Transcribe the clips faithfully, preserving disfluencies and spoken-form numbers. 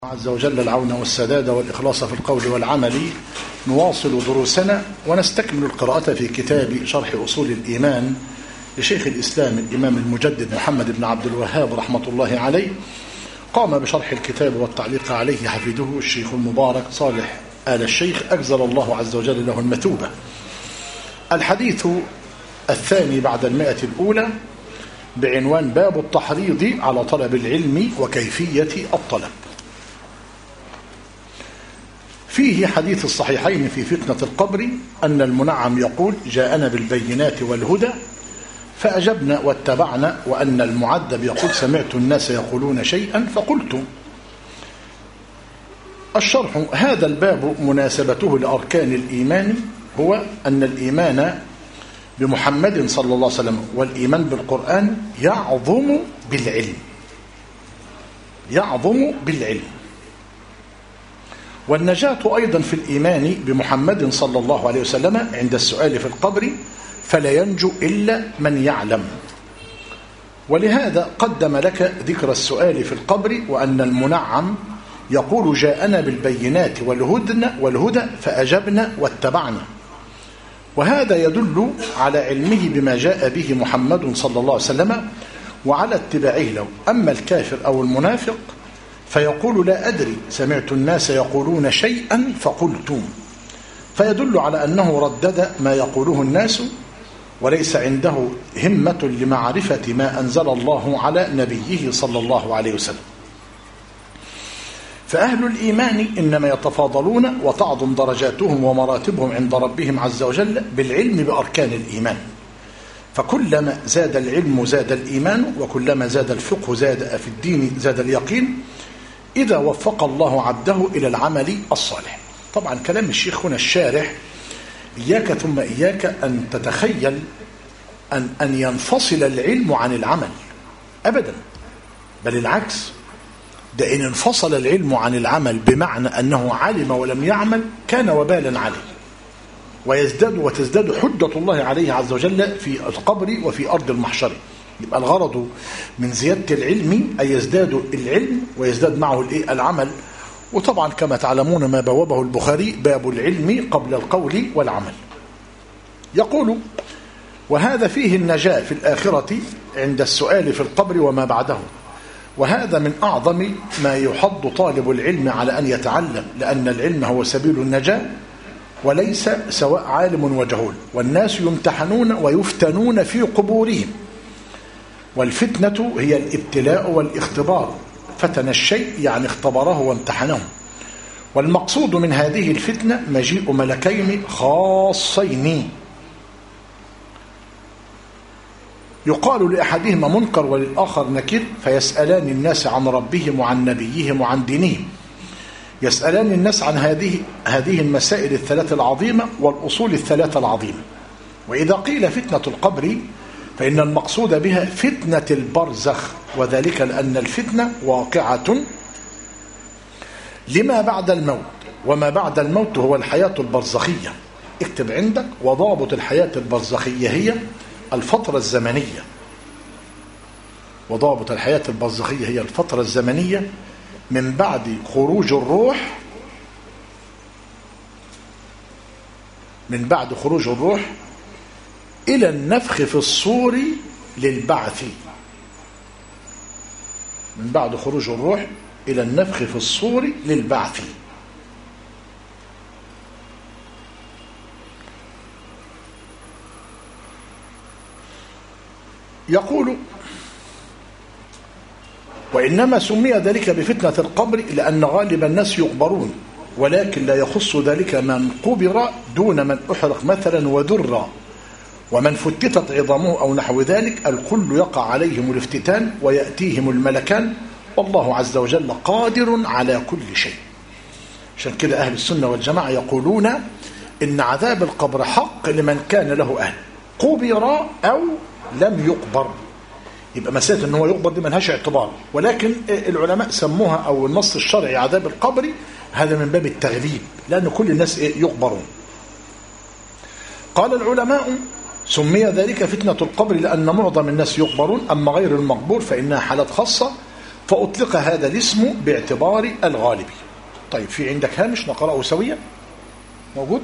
عز وجل العون والسداد والإخلاص في القول والعمل. نواصل دروسنا ونستكمل القراءة في كتاب شرح أصول الإيمان لشيخ الإسلام الإمام المجدد محمد بن عبد الوهاب رحمة الله عليه. قام بشرح الكتاب والتعليق عليه حفيده الشيخ المبارك صالح آل الشيخ أجزل الله عز وجل له المثوبة. الحديث الثاني بعد المئة الأولى بعنوان باب التحريض على طلب العلم وكيفية الطلب. فيه حديث الصحيحين في فتنة القبر أن المنعم يقول جاءنا بالبينات والهدى فأجبنا واتبعنا، وأن المعذب يقول سمعت الناس يقولون شيئا فقلت. الشرح: هذا الباب مناسبته لأركان الإيمان هو أن الإيمان بمحمد صلى الله عليه وسلم والإيمان بالقرآن يعظم بالعلم يعظم بالعلم والنجاة أيضا في الإيمان بمحمد صلى الله عليه وسلم عند السؤال في القبر، فلا ينجو إلا من يعلم. ولهذا قدم لك ذكر السؤال في القبر وأن المنعم يقول جاءنا بالبينات والهدى والهدى فأجبنا واتبعنا، وهذا يدل على علمه بما جاء به محمد صلى الله عليه وسلم وعلى اتباعه له. أما الكافر أو المنافق فيقول لا أدري سمعت الناس يقولون شيئا فقلت، فيدل على أنه ردد ما يقوله الناس وليس عنده همة لمعرفة ما أنزل الله على نبيه صلى الله عليه وسلم. فأهل الإيمان إنما يتفاضلون وتعظم درجاتهم ومراتبهم عند ربهم عز وجل بالعلم بأركان الإيمان، فكلما زاد العلم زاد الإيمان، وكلما زاد الفقه زاد في الدين زاد اليقين، إذا وفق الله عبده إلى العمل الصالح. طبعا كلام الشيخ هنا الشارح إياك ثم إياك أن تتخيل أن, أن ينفصل العلم عن العمل أبدا، بل العكس، ده إن انفصل العلم عن العمل بمعنى أنه علم ولم يعمل كان وبالا عليه، ويزداد وتزداد حجة الله عليه عز وجل في القبر وفي أرض المحشر. يبقى الغرض من زيادة العلم أي يزداد العلم ويزداد معه العمل. وطبعا كما تعلمون ما بوابه البخاري باب العلم قبل القول والعمل. يقول وهذا فيه النجاة في الآخرة عند السؤال في القبر وما بعده، وهذا من أعظم ما يحض طالب العلم على أن يتعلم، لأن العلم هو سبيل النجاة وليس سواء عالم وجهول. والناس يمتحنون ويفتنون في قبورهم، والفتنة هي الابتلاء والاختبار، فتن الشيء يعني اختبره وامتحنه. والمقصود من هذه الفتنة مجيء ملكين خاصين، يقال لأحدهما منكر وللآخر نكير، فيسألان الناس عن ربهم وعن نبيهم وعن دينهم. يسألان الناس عن هذه هذه المسائل الثلاثة العظيمة والأصول الثلاثة العظيمة. وإذا قيل فتنة القبر فإن المقصود بها فتنة البرزخ، وذلك لأن الفتنة واقعة لما بعد الموت، وما بعد الموت هو الحياة البرزخية. اكتب عندك وضابط الحياة البرزخية هي الفترة الزمنية. وضابط الحياة البرزخية هي الفترة الزمنية من بعد خروج الروح من بعد خروج الروح إلى النفخ في الصور للبعث. من بعد خروج الروح إلى النفخ في الصور للبعث. يقول وإنما سمي ذلك بفتنة القبر لأن غالب الناس يقبرون، ولكن لا يخص ذلك من قبر دون من أحرق مثلا وذر، ومن فتتت عظامه أو نحو ذلك. الكل يقع عليهم الافتتان ويأتيهم الملكان، والله عز وجل قادر على كل شيء. عشان كده أهل السنة والجماعة يقولون إن عذاب القبر حق لمن كان له أهل، قبر أو لم يقبر. يبقى مسألة أنه يقبر دي ملهاش اعتبار، ولكن العلماء سموها أو النص الشرعي عذاب القبر هذا من باب التغليب، لأن كل الناس يقبرون. قال العلماء سمي ذلك فتنة القبر لأن معظم الناس يقبرون، أما غير المقبور فإنها حالات خاصة فأطلق هذا الاسم باعتبار الغالب. طيب في عندك هامش نقرأه سويا موجود؟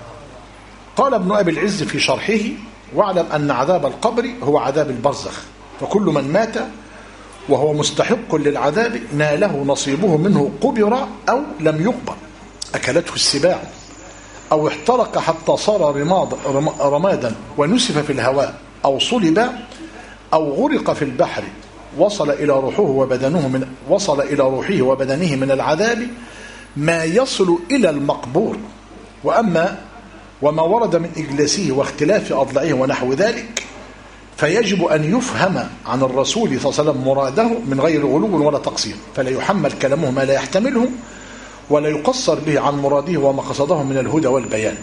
قال ابن أبي العز في شرحه: واعلم أن عذاب القبر هو عذاب البرزخ، فكل من مات وهو مستحق للعذاب ناله نصيبه منه قبر أو لم يقبر، أكلته السباع أو احترق حتى صار رماد رمادا ونسف في الهواء أو صلب أو غرق في البحر وصل إلى روحه وبدنه من وصل إلى روحه وبدنه من العذاب ما يصل إلى المقبور. وأما وما ورد من إجلاسه واختلاف أضلعه ونحو ذلك فيجب أن يفهم عن الرسول صلى الله عليه وسلم مراده من غير غلو ولا تقصير، فلا يحمل كلامه ما لا يحتمله ولا يقصر به عن مراده وما قصده من الهدى والبيان.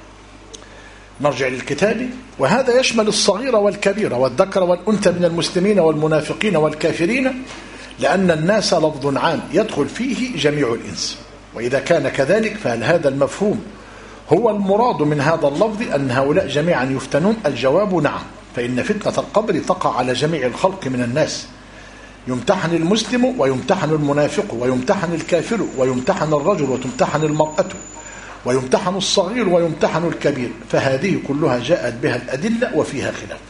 نرجع للكتاب. وهذا يشمل الصغير والكبير والذكر والأنثى من المسلمين والمنافقين والكافرين، لأن الناس لفظ عام يدخل فيه جميع الإنس. وإذا كان كذلك فهل هذا المفهوم هو المراد من هذا اللفظ أن هؤلاء جميعا يفتنون؟ الجواب نعم، فإن فتنة القبر تقع على جميع الخلق من الناس، يمتحن المسلم ويمتحن المنافق ويمتحن الكافر ويمتحن الرجل وتمتحن المرأة ويمتحن الصغير ويمتحن الكبير، فهذه كلها جاءت بها الأدلة وفيها خلاف.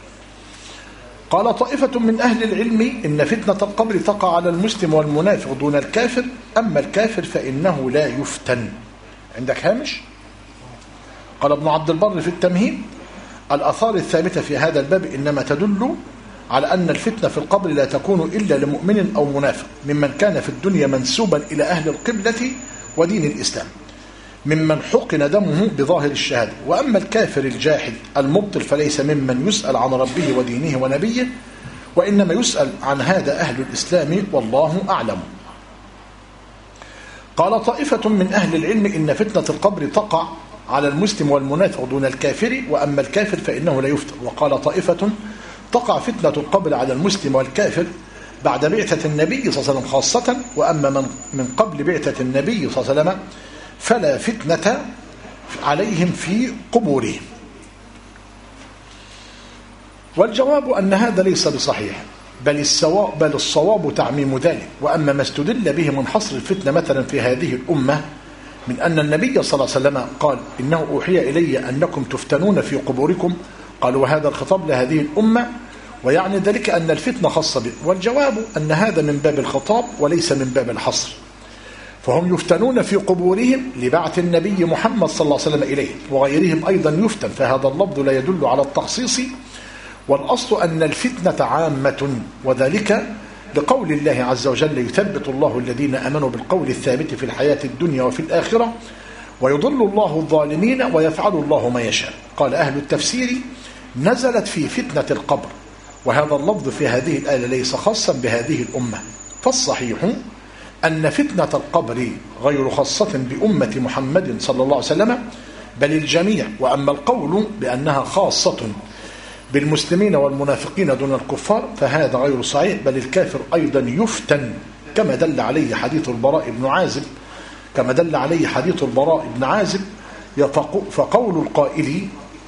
قال طائفة من أهل العلم إن فتنة القبر تقع على المسلم والمنافق دون الكافر، أما الكافر فإنه لا يفتن. عندك هامش؟ قال ابن عبد البر في التمهيد: الآثار الثابتة في هذا الباب إنما تدل على أن الفتنة في القبر لا تكون إلا لمؤمن أو منافق ممن كان في الدنيا منسوبا إلى أهل القبلة ودين الإسلام، ممن حقن دمه بظاهر الشهادة. وأما الكافر الجاحد المبطل فليس ممن يسأل عن ربه ودينه ونبيه، وإنما يسأل عن هذا أهل الإسلام والله أعلم. قال طائفة من أهل العلم إن فتنة القبر تقع على المسلم والمنافق دون الكافر، وأما الكافر فإنه لا يفتن. وقال طائفة تقع فتنة القبر على المسلم والكافر بعد بعثة النبي صلى الله عليه وسلم خاصة، وأما من من قبل بعثة النبي صلى الله عليه وسلم فلا فتنة عليهم في قبورهم. والجواب أن هذا ليس بصحيح، بل الصواب بل الصواب تعميم ذلك. وأما ما استدل به من حصر الفتنة مثلا في هذه الأمة من أن النبي صلى الله عليه وسلم قال: إنه أوحي إلي أنكم تفتنون في قبوركم، قال: وهذا الخطاب لهذه الأمة، ويعني ذلك أن الفتنة خاصة به. والجواب أن هذا من باب الخطاب وليس من باب الحصر، فهم يفتنون في قبورهم لبعث النبي محمد صلى الله عليه وسلم إليه، وغيرهم أيضا يفتن، فهذا اللفظ لا يدل على التخصيص، والأصل أن الفتنة عامة، وذلك لقول الله عز وجل: يثبت الله الذين آمنوا بالقول الثابت في الحياة الدنيا وفي الآخرة ويضل الله الظالمين ويفعل الله ما يشاء. قال أهل التفسير: نزلت في فتنة القبر، وهذا اللفظ في هذه الآية ليس خاصا بهذه الأمة، فالصحيح أن فتنة القبر غير خاصة بأمة محمد صلى الله عليه وسلم بل الجميع. وأما القول بأنها خاصة بالمسلمين والمنافقين دون الكفار فهذا غير صحيح، بل الكافر أيضا يفتن، كما دل عليه حديث البراء بن عازب كما دل عليه حديث البراء بن عازب فقول القائل: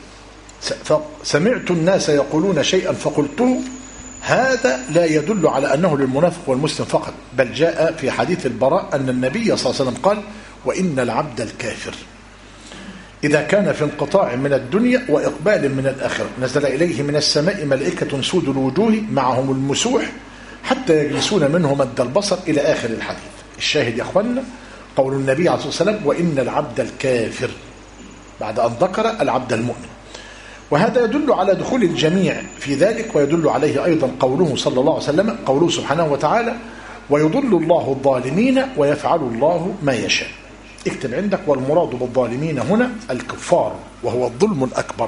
سمعت الناس يقولون شيئا فقلته، هذا لا يدل على أنه للمنافق والمسلم فقط، بل جاء في حديث البراء أن النبي صلى الله عليه وسلم قال: وإن العبد الكافر إذا كان في انقطاع من الدنيا وإقبال من الآخرة نزل إليه من السماء ملائكة سود الوجوه معهم المسوح حتى يجلسون منه مد البصر إلى آخر الحديث. الشاهد يا أخوانا قول النبي عليه الصلاة والسلام: وإن العبد الكافر، بعد أن ذكر العبد المؤمن. وهذا يدل على دخول الجميع في ذلك، ويدل عليه أيضا قوله صلى الله عليه وسلم، قوله سبحانه وتعالى: ويضل الله الظالمين ويفعل الله ما يشاء. اكتب عندك: والمراد بالظالمين هنا الكفار، وهو الظلم الأكبر.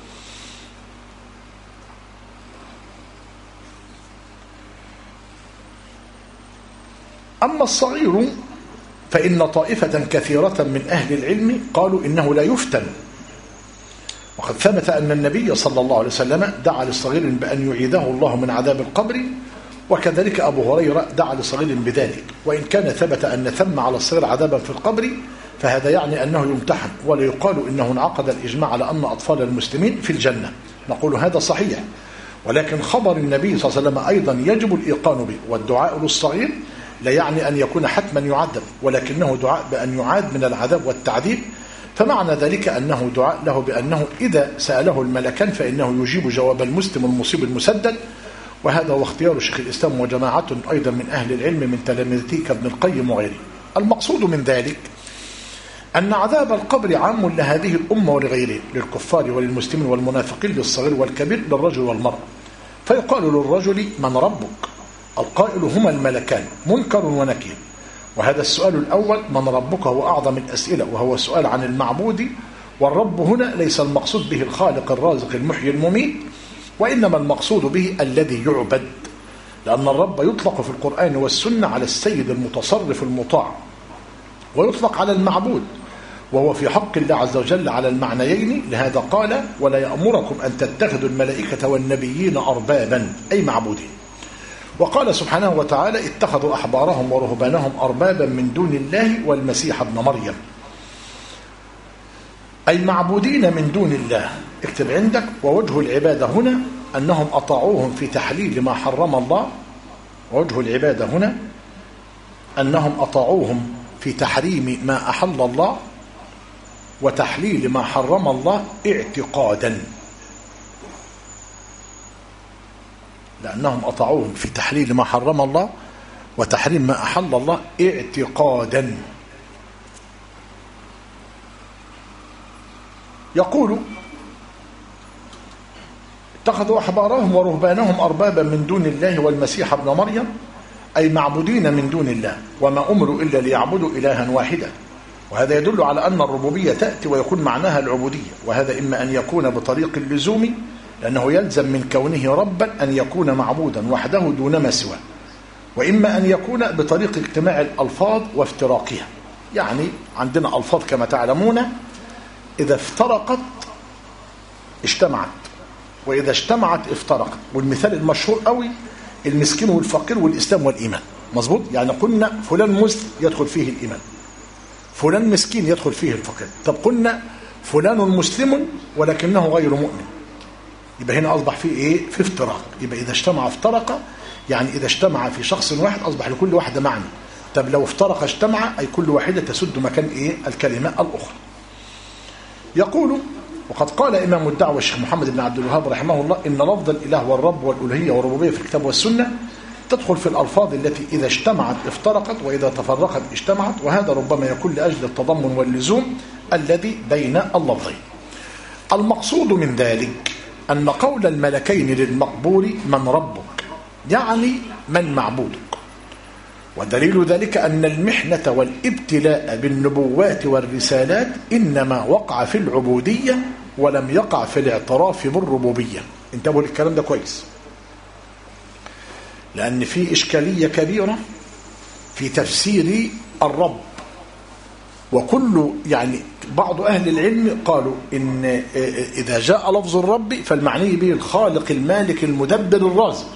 أما الصغير فإن طائفة كثيرة من أهل العلم قالوا إنه لا يفتن، وقد ثبت أن النبي صلى الله عليه وسلم دعا للصغير بأن يعيذه الله من عذاب القبر، وكذلك أبو هريرة دعا لصغير بذلك. وإن كان ثبت أن ثم على الصغير عذابا في القبر فهذا يعني أنه يمتحن، ولا يقال إنه انعقد الإجماع على أن أطفال المسلمين في الجنة. نقول هذا صحيح، ولكن خبر النبي صلى الله عليه وسلم أيضا يجب الإيقان به، والدعاء للصغير لا يعني أن يكون حتما يعذب، ولكنه دعاء بأن يعاد من العذاب والتعذيب. فمعنى ذلك أنه دعاء له بأنه إذا سأله الملكان فإنه يجيب جواب المسلم المصيب المسدد. وهذا هو اختيار شيخ الإسلام وجماعة أيضا من أهل العلم من تلامذته كابن القيم وغيره. المقصود من ذلك أن عذاب القبر عام لهذه الأمة ولغيره، للكفار وللمسلمين والمنافقين، للصغير والكبير، للرجل والمرأة. فيقال للرجل: من ربك؟ القائل: هما الملكان منكر ونكير. وهذا السؤال الأول من ربك هو أعظم الأسئلة، وهو سؤال عن المعبود. والرب هنا ليس المقصود به الخالق الرازق المحيي المميت، وإنما المقصود به الذي يعبد، لأن الرب يطلق في القرآن والسنة على السيد المتصرف المطاع، ويطلق على المعبود، وهو في حق الله عز وجل على المعنيين. لهذا قال: ولا يأمركم أن تتخذوا الملائكة والنبيين أربابا، أي معبودين. وقال سبحانه وتعالى: اتخذوا أحبارهم ورهبانهم أربابا من دون الله والمسيح ابن مريم، أي معبودين من دون الله. اكتب عندك: ووجه العبادة هنا أنهم أطاعوهم في تحليل ما حرم الله. ووجه العبادة هنا أنهم أطاعوهم في تحريم ما أحل الله وتحليل ما حرم الله اعتقادا، لأنهم أطاعوهم في تحليل ما حرم الله وتحريم ما أحل الله اعتقادا. يقول: اتخذوا أحبارهم ورهبانهم أربابا من دون الله والمسيح ابن مريم، أي معبودين من دون الله، وما أمروا إلا ليعبدوا إلها واحدا. وهذا يدل على أن الربوبية تأتي ويكون معناها العبودية، وهذا إما أن يكون بطريق اللزوم، لأنه يلزم من كونه ربا أن يكون معبودا وحده دون ما سواه، وإما أن يكون بطريق اجتماع الألفاظ وافتراقها. يعني عندنا ألفاظ كما تعلمون إذا افترقت اجتمعت، وإذا اجتمعت افترقت. والمثال المشهور قوي المسكين والفقير والإسلام والإيمان، مظبوط؟ يعني قلنا فلان مسلم يدخل فيه الإيمان، فلان مسكين يدخل فيه الفقير. طب قلنا فلان مسلم ولكنه غير مؤمن، يبقى هنا أصبح فيه إيه؟ في افتراق. يبقى إذا اجتمع افترق، يعني إذا اجتمع في شخص واحد أصبح لكل واحدة معنى. طب لو افترق اجتمع، أي كل واحدة تسد مكان إيه؟ الكلمة الأخرى. يقول: وقد قال إمام الدعوة الشيخ محمد بن عبد الوهاب رحمه الله: إن لفظ الإله والرب والألوهية والربوبية في الكتاب والسنة تدخل في الألفاظ التي إذا اجتمعت افترقت وإذا تفرقت اجتمعت، وهذا ربما يكون لأجل التضمن واللزوم الذي بين اللفظين. المقصود من ذلك أن قول الملكين للمقبور: من ربك؟ يعني من معبودك. ودليل ذلك أن المحنة والابتلاء بالنبوات والرسالات إنما وقع في العبودية ولم يقع في الاعتراف بالربوبية. انتبهوا للكلام ده كويس، لأن في إشكالية كبيرة في تفسير الرب. وكل يعني بعض أهل العلم قالوا إن إذا جاء لفظ الرب فالمعني به الخالق المالك المدبر الرازق،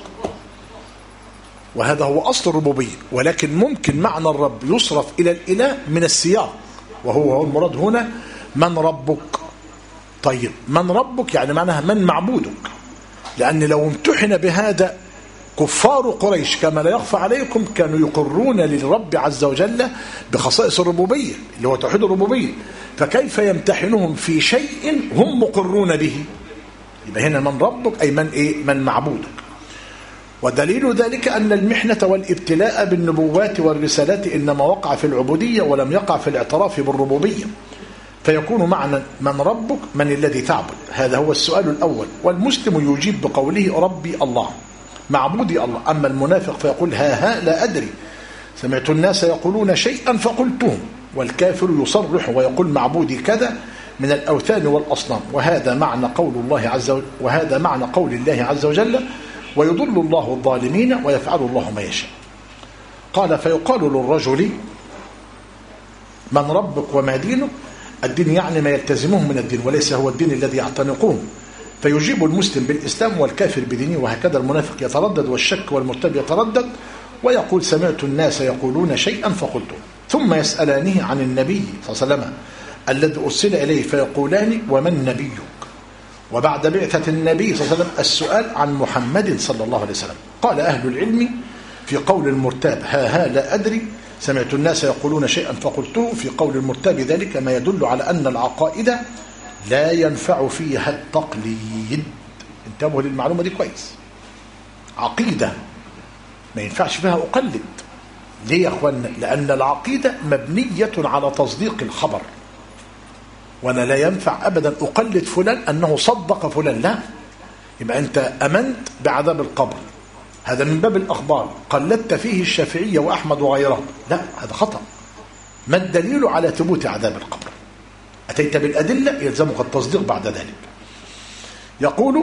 وهذا هو أصل الربوبية. ولكن ممكن معنى الرب يصرف إلى الإله من السياق، وهو هو المراد هنا من ربك. طيب من ربك يعني معناها من معبودك، لأن لو امتحن بهذا كفار قريش كما لا يخفى عليكم كانوا يقرون للرب عز وجل بخصائص الربوبية اللي هو توحيد الربوبية، فكيف يمتحنهم في شيء هم مقرون به؟ يبقى هنا من ربك أي من إيه؟ من معبودك. ودليل ذلك أن المحنة والابتلاء بالنبوات والرسالات إنما وقع في العبودية ولم يقع في الاعتراف بالربوبية، فيكون معنى من ربك من الذي تعبد. هذا هو السؤال الأول. والمسلم يجيب بقوله ربي الله، معبودي الله. أما المنافق فيقول ها ها لا أدري، سمعت الناس يقولون شيئا فقلتهم. والكافر يصرح ويقول معبودي كذا من الأوثان والأصنام. وهذا معنى قول الله عز وجل وهذا معنى قول الله عز وجل: ويضل الله الظالمين ويفعل الله ما يشاء. قال: فيقال للرجل من ربك وما دينك؟ الدين يعني ما يلتزمه من الدين، وليس هو الدين الذي يعتنقون. فيجيب المسلم بالإسلام والكافر بدينه، وهكذا المنافق يتردد والشك والمرتاب يتردد ويقول سمعت الناس يقولون شيئا فقلته. ثم يسألانه عن النبي صلى الله عليه وسلم الذي أرسل إليه فيقولان ومن نبيك؟ وبعد بعثة النبي صلى الله عليه وسلم السؤال عن محمد صلى الله عليه وسلم. قال أهل العلم في قول المرتاب ها ها لا أدري سمعت الناس يقولون شيئا فقلته، في قول المرتاب ذلك ما يدل على أن العقائد لا ينفع فيها التقليد. انتبهوا للمعلومة دي كويس. عقيدة ما ينفعش فيها أقلد. ليه يا أخوانا؟ لأن العقيدة مبنية على تصديق الخبر، وأنا لا ينفع أبدا أقلد فلان أنه صدق فلان، لا. يبقى أنت أمنت بعذاب القبر، هذا من باب الأخبار، قلدت فيه الشافعية وأحمد وغيرهم، لا، هذا خطأ. ما الدليل على ثبوت عذاب القبر؟ أتيت بالأدلة يلزمك التصديق بعد ذلك. يقول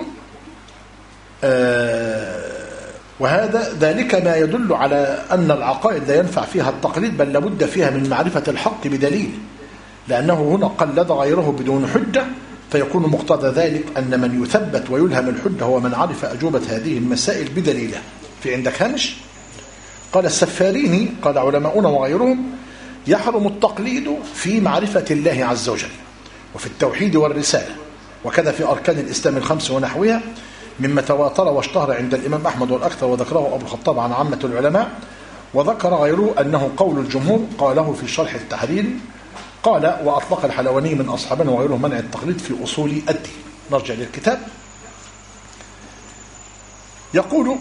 آه وهذا ذلك ما يدل على أن العقائد لا ينفع فيها التقليد، بل لابد فيها من معرفة الحق بدليل، لأنه هنا قلد غيره بدون حجة، فيكون مقتضى ذلك أن من يثبت ويلهم الحجة هو من عرف أجوبة هذه المسائل بدليله. في عندك هامش؟ قال السفاريني قال علماؤنا وغيرهم يحرم التقليد في معرفة الله عز وجل وفي التوحيد والرسالة، وكذا في أركان الإسلام الخمس ونحوها، مما تواتر واشتهر عند الإمام أحمد والأكثر، وذكره أبو الخطاب عن عامة العلماء، وذكر غيره أنه قول الجمهور، قاله في شرح التحرير. قال وأطلق الحلواني من أصحابنا وغيره منع التقليد في أصول الدين. نرجع للكتاب. يقول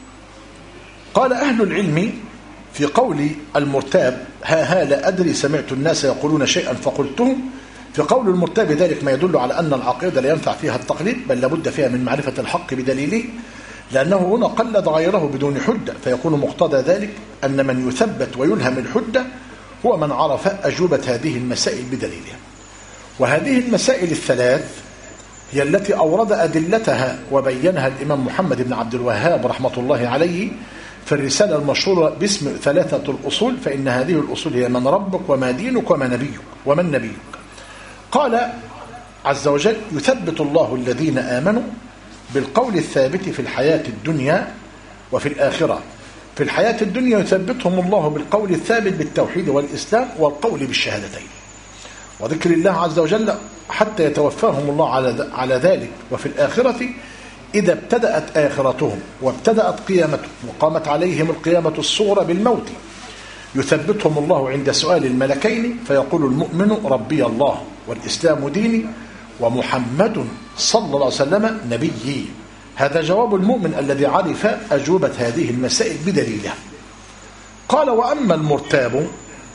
قال أهل العلم في قول المرتاب ها ها لا أدري سمعت الناس يقولون شيئا فقلته، في قول المرتاب ذلك ما يدل على أن العقيدة لا ينفع فيها التقليد، بل لابد فيها من معرفة الحق بدليله، لأنه هنا قلد غيره بدون حجة، فيكون مقتضى ذلك أن من يثبت ويلهم الحجة هو من عرف أجوبة هذه المسائل بدليلها. وهذه المسائل الثلاث هي التي أورد أدلتها وبينها الإمام محمد بن عبد الوهاب رحمة الله عليه في الرسالة المشهورة باسم ثلاثة الأصول، فإن هذه الأصول هي من ربك وما دينك وما نبيك ومن نبيك. قال عز وجل يثبت الله الذين آمنوا بالقول الثابت في الحياة الدنيا وفي الآخرة. في الحياة الدنيا يثبتهم الله بالقول الثابت بالتوحيد والإسلام والقول بالشهادتين وذكر الله عز وجل حتى يتوفاهم الله على ذلك. وفي الآخرة إذا ابتدأت آخرتهم وابتدأت قيامتهم وقامت عليهم القيامة الصغرى بالموت يثبتهم الله عند سؤال الملكين، فيقول المؤمن ربي الله والإسلام ديني ومحمد صلى الله عليه وسلم نبيي. هذا جواب المؤمن الذي عرف أجوبة هذه المسائل بدليلها. قال وأما المرتاب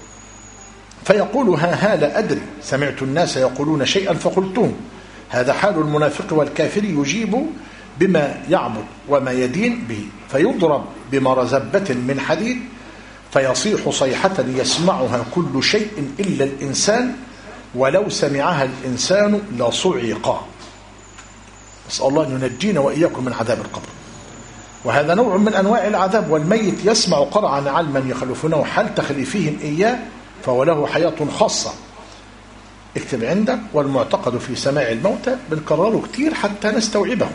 فيقول ها ها لا أدري سمعت الناس يقولون شيئا فقلتهم. هذا حال المنافق والكافر يجيب بما يعبد وما يدين به، فيضرب بمرزبة من حديد فيصيح صيحة يسمعها كل شيء إلا الإنسان، ولو سمعها الإنسان لصعق. نسأل الله أن ينجينا وإياكم من عذاب القبر. وهذا نوع من أنواع العذاب. والميت يسمع قرعا علما يخلفونه حال تخليفهم إياه فهو له حياة خاصة. اكتب عندك والمعتقد في سماع الموتى، بنكرره كتير حتى نستوعبه.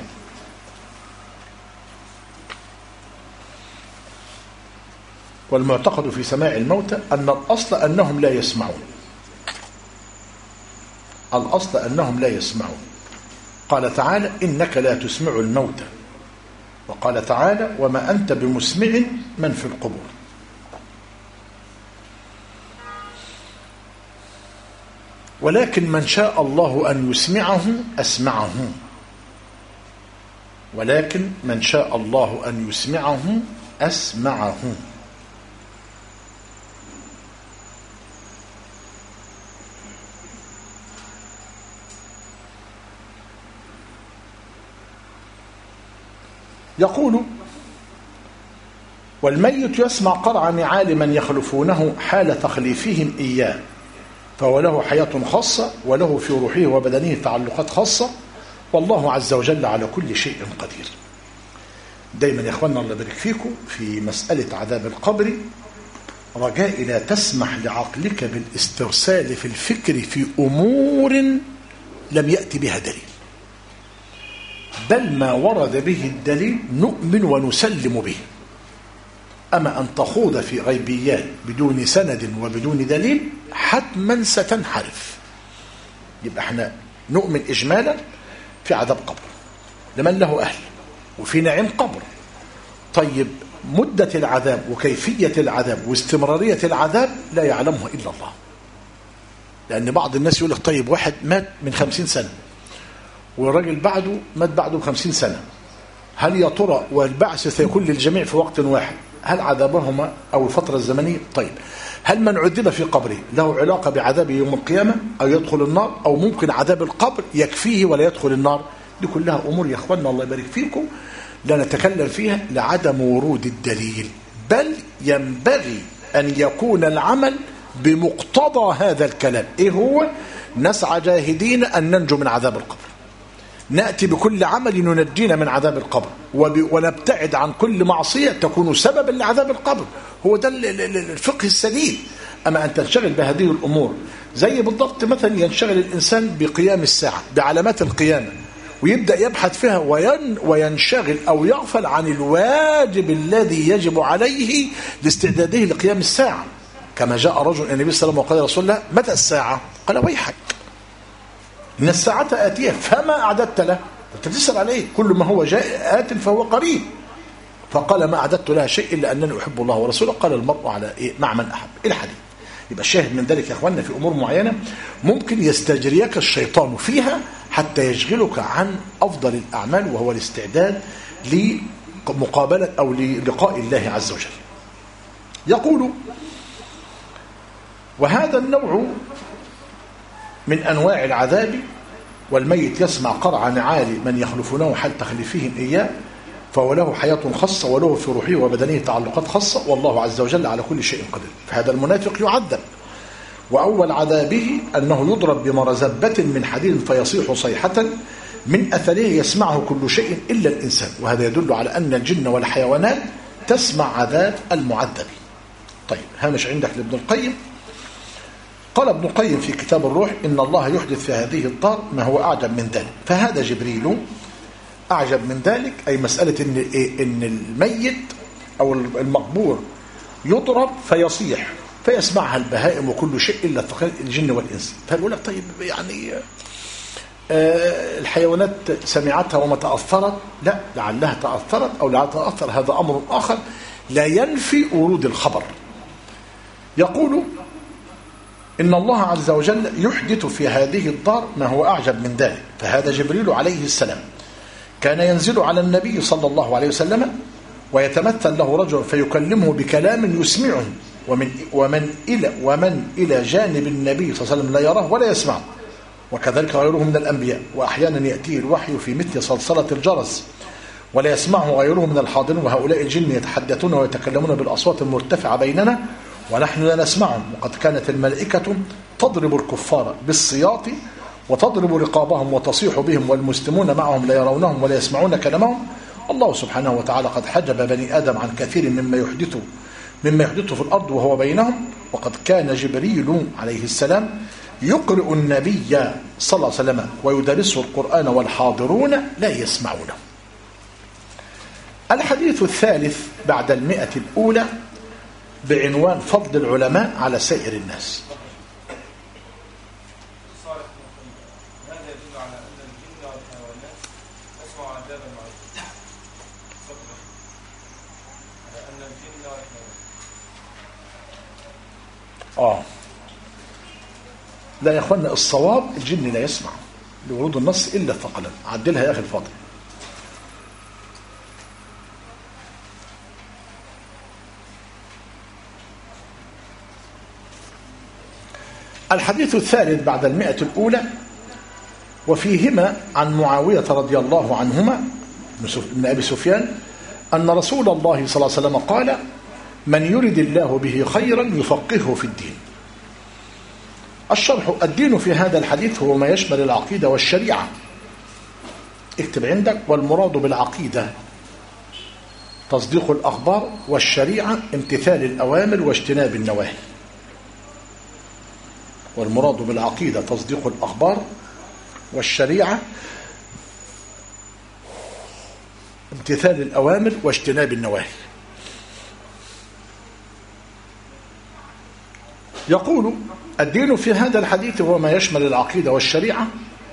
والمعتقد في سماع الموتى أن الأصل أنهم لا يسمعون. الأصل أنهم لا يسمعون. قال تعالى إنك لا تسمع الموتى، وقال تعالى وما أنت بمسمع من في القبور. ولكن من شاء الله أن يسمعه أسمعه. ولكن من شاء الله أن يسمعه أسمعه. يقول والميت يسمع قرع نعال من يخلفونه حال تخليفهم إياه، فهو له حياة خاصة وله في روحه وبدنه تعلقات خاصة، والله عز وجل على كل شيء قدير. دايما يا اخوانا الله يبارك فيكم في مسألة عذاب القبر رجاء لا تسمح لعقلك بالاسترسال في الفكر في أمور لم يأتي بها دليل، بل ما ورد به الدليل نؤمن ونسلم به. أما أن تخوض في غيبيات بدون سند وبدون دليل حتما ستنحرف. يبقى احنا نؤمن إجمالا في عذاب قبر لمن له أهل، وفي نعيم قبر. طيب مدة العذاب وكيفية العذاب واستمرارية العذاب لا يعلمه إلا الله. لأن بعض الناس يقول لك طيب واحد مات من خمسين سنة والراجل بعده مات بعده بخمسين سنة، هل يا ترى والبعث سيكون للجميع في وقت واحد؟ هل عذابهما أو الفترة الزمنية؟ طيب هل من عذب في قبره له علاقة بعذاب يوم القيامة أو يدخل النار، أو ممكن عذاب القبر يكفيه ولا يدخل النار؟ دي كلها أمور يا أخوانا الله يبارك فيكم لا نتكلم فيها لعدم ورود الدليل، بل ينبغي أن يكون العمل بمقتضى هذا الكلام. إيه هو؟ نسعى جاهدين أن ننجو من عذاب القبر، نأتي بكل عمل ينجينا من عذاب القبر، ونبتعد عن كل معصية تكون سببا لعذاب القبر. هو ده الفقه السديد. أما أن تنشغل بهذه الأمور زي بالضبط مثلا ينشغل الإنسان بقيام الساعة بعلامات القيامة ويبدأ يبحث فيها وين وينشغل أو يغفل عن الواجب الذي يجب عليه لاستعداده لقيام الساعة. كما جاء رجل النبي صلى الله عليه وسلم وقال يا رسول الله متى الساعة؟ قال ويحك إن الساعة آتية فما أعددت له؟ أنت تسأل عليه، كل ما هو جاء آت فهو قريب. فقال ما أعددت لها شيء إلا أنني أحب الله ورسوله. قال المرء على إيه؟ مع من أحب. إلى الحديث. يبقى الشاهد من ذلك يا أخواننا في أمور معينة ممكن يستجريك الشيطان فيها حتى يشغلك عن أفضل الأعمال، وهو الاستعداد لمقابلة أو للقاء الله عز وجل. يقول وهذا النوع من أنواع العذاب، والميت يسمع قرع نعال من يخلفونه حال تخليفهم إياه، فهو له حياة خاصة وله في روحه وبدنه تعلقات خاصة، والله عز وجل على كل شيء قدير. فهذا المنافق يعذب، وأول عذابه أنه يضرب بمرزبة من حديد فيصيح صيحة من أثره يسمعه كل شيء إلا الإنسان، وهذا يدل على أن الجن والحيوانات تسمع عذاب المعذب. طيب هامش عندك لابن القيم. قال ابن القيم في كتاب الروح إن الله يحدث في هذه الدار ما هو أعجب من ذلك، فهذا جبريل أعجب من ذلك، أي مسألة إن, إن الميت أو المقبور يضرب فيصيح فيسمعها البهائم وكل شيء إلا الجن والإنس. فيقول لك طيب يعني آه الحيوانات سمعتها وما تأثرت؟ لا، لعلها تأثرت أو لعلها تأثر، هذا أمر آخر لا ينفي ورود الخبر. يقول إن الله عز وجل يحدث في هذه الدار ما هو أعجب من ذلك، فهذا جبريل عليه السلام كان ينزل على النبي صلى الله عليه وسلم ويتمثل له رجل فيكلمه بكلام يسمعه، ومن ومن إلى ومن إلى جانب النبي صلى الله عليه وسلم لا يراه ولا يسمعه، وكذلك غيره من الأنبياء. وأحيانا يأتيه الوحي في مثل صلصلة الجرس ولا يسمعه غيره من الحاضرين، وهؤلاء الجن يتحدثون ويتكلمون بالأصوات المرتفعة بيننا ونحن لا نسمعهم. وقد كانت الملائكة تضرب الكفار بالسياط وتضرب رقابهم وتصيح بهم، والمسلمون معهم لا يرونهم ولا يسمعون كلامهم. الله سبحانه وتعالى قد حجب بني آدم عن كثير مما يحدث مما يحدث في الأرض وهو بينهم. وقد كان جبريل عليه السلام يقرئ النبي صلى الله عليه وسلم ويدرسه القرآن والحاضرون لا يسمعونه. الحديث الثالث بعد المئة الأولى بعنوان فضل العلماء على سائر الناس. آه لا يا أخوانا، الصواب الجن لا يسمع لورود النص إلا الثقلان. عدلها يا أخي الفاضل. الحديث الثالث بعد المئة الأولى وفيهما عن معاوية رضي الله عنهما من أبي سفيان أن رسول الله صلى الله عليه وسلم قال من يرد الله به خيرا يفقهه في الدين. الشرح: الدين في هذا الحديث هو ما يشمل العقيدة والشريعة. اكتب عندك: والمراد بالعقيدة تصديق الأخبار، والشريعة امتثال الأوامر واجتناب النواهي. والمراد بالعقيدة تصديق الأخبار، والشريعة امتثال الأوامر واجتناب النواهي. يقول: الدين في هذا الحديث هو ما يشمل العقيدة والشريعة،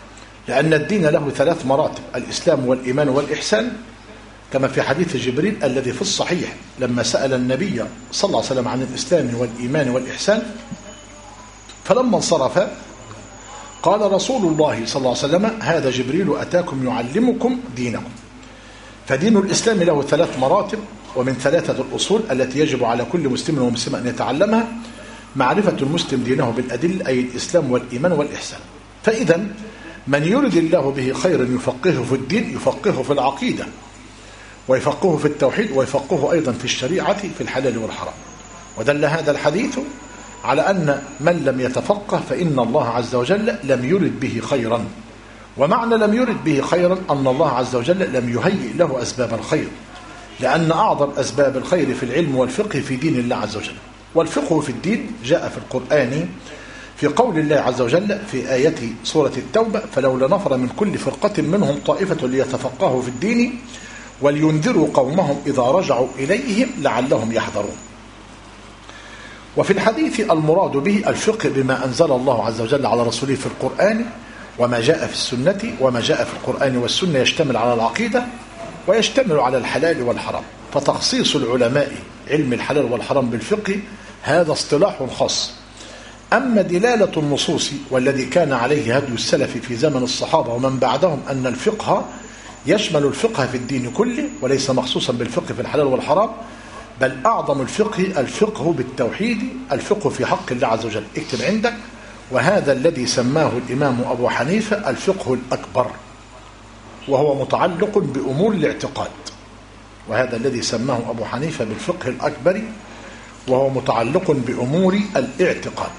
لأن الدين له ثلاث مراتب: الإسلام والإيمان والإحسان، كما في حديث جبريل الذي في الصحيح لما سأل النبي صلى الله عليه وسلم عن الإسلام والإيمان والإحسان، فلما انصرف قال رسول الله صلى الله عليه وسلم: هذا جبريل أتاكم يعلمكم دينكم. فدين الإسلام له ثلاث مراتب، ومن ثلاثة الأصول التي يجب على كل مسلم ومسلم أن يتعلمها: معرفة المسلم دينه بالأدلة، أي الإسلام والإيمان والإحسان. فإذا من يرد الله به خيرا يفقهه في الدين، يفقهه في العقيدة، ويفقهه في التوحيد، ويفقهه أيضا في الشريعة في الحلال والحرام. ودل هذا الحديث على أن من لم يتفقه فإن الله عز وجل لم يرد به خيرا. ومعنى لم يرد به خيرا أن الله عز وجل لم يهيئ له أسباب الخير، لأن أعظم أسباب الخير في العلم والفقه في دين الله عز وجل. والفقه في الدين جاء في القرآن في قول الله عز وجل في آية سورة التوبة: فلولا نفر من كل فرقة منهم طائفة ليتفقهوا في الدين ولينذروا قومهم إذا رجعوا إليهم لعلهم يحذرون. وفي الحديث المراد به الفقه بما أنزل الله عز وجل على رسوله في القرآن وما جاء في السنة. وما جاء في القرآن والسنة يشتمل على العقيدة ويشتمل على الحلال والحرام. فتخصيص العلماء علم الحلال والحرام بالفقه هذا اصطلاح خاص. أما دلالة النصوص والذي كان عليه هدي السلف في زمن الصحابة ومن بعدهم أن الفقه يشمل الفقه في الدين كله وليس مخصوصا بالفقه في الحلال والحرام، بل أعظم الفقه الفقه بالتوحيد، الفقه في حق الله عز وجل. اكتب عندك: وهذا الذي سماه الإمام أبو حنيفة الفقه الأكبر، وهو متعلق بأمور الاعتقاد. وهذا الذي سماه أبو حنيفة بالفقه الأكبر وهو متعلق بأمور الاعتقاد.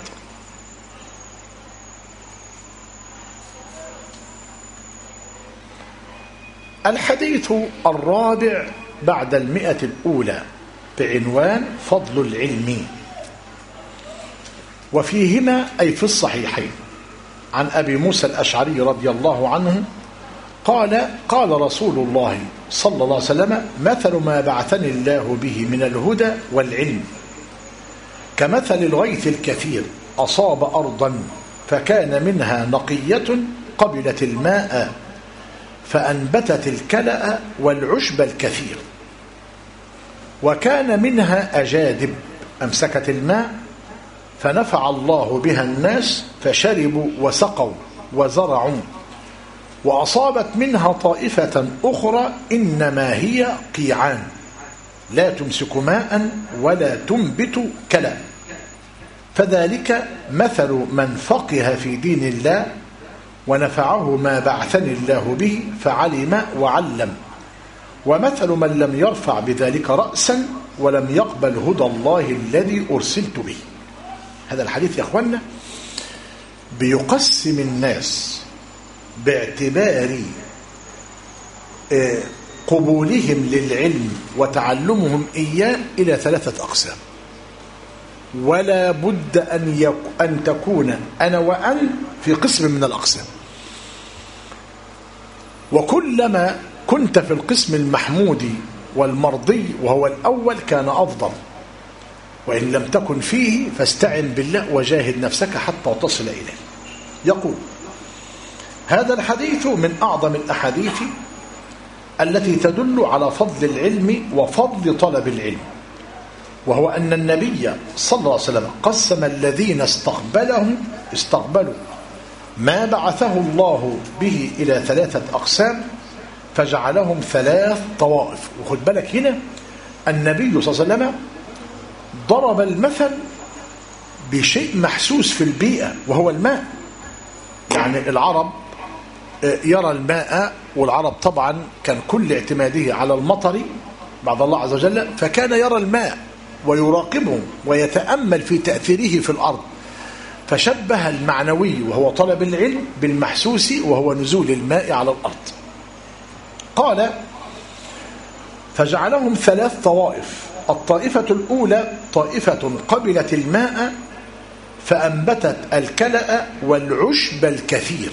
الحديث الرابع بعد المئة الأولى بعنوان فضل العلم. وفيهما أي في الصحيحين عن أبي موسى الأشعري رضي الله عنه قال: قال رسول الله صلى الله عليه وسلم: مثل ما بعثني الله به من الهدى والعلم كمثل الغيث الكثير أصاب أرضا فكان منها نقية قبلت الماء فأنبتت الكلأ والعشب الكثير، وكان منها أجادب أمسكت الماء فنفع الله بها الناس فشربوا وسقوا وزرعوا، وأصابت منها طائفة أخرى إنما هي قيعان لا تمسك ماء ولا تنبت كلأ، فذلك مثل من فقه في دين الله ونفعه ما بعثني الله به فعلم وعلم، ومثل من لم يرفع بذلك رأسا ولم يقبل هدى الله الذي أرسلت به. هذا الحديث يا أخوانا بيقسم الناس باعتبار قبولهم للعلم وتعلمهم إياه إلى ثلاثة أقسام، ولا بد أن, يك... أن تكون أنا وأن في قسم من الأقسام. وكلما كنت في القسم المحمود والمرضي وهو الأول كان أفضل، وإن لم تكن فيه فاستعن بالله وجاهد نفسك حتى تصل إليه. يقول: هذا الحديث من أعظم الأحاديث التي تدل على فضل العلم وفضل طلب العلم، وهو أن النبي صلى الله عليه وسلم قسم الذين استقبلهم استقبلوا ما بعثه الله به إلى ثلاثة أقسام فجعلهم ثلاث طوائف. وخد بالك هنا النبي صلى الله عليه وسلم ضرب المثل بشيء محسوس في البيئة وهو الماء. يعني العرب يرى الماء، والعرب طبعا كان كل اعتماده على المطر بعد الله عز وجل، فكان يرى الماء ويراقبه ويتأمل في تأثيره في الأرض، فشبه المعنوي وهو طلب العلم بالمحسوس وهو نزول الماء على الأرض. قال: فجعلهم ثلاث طوائف. الطائفة الأولى طائفة قبلت الماء فأنبتت الكلأ والعشب الكثير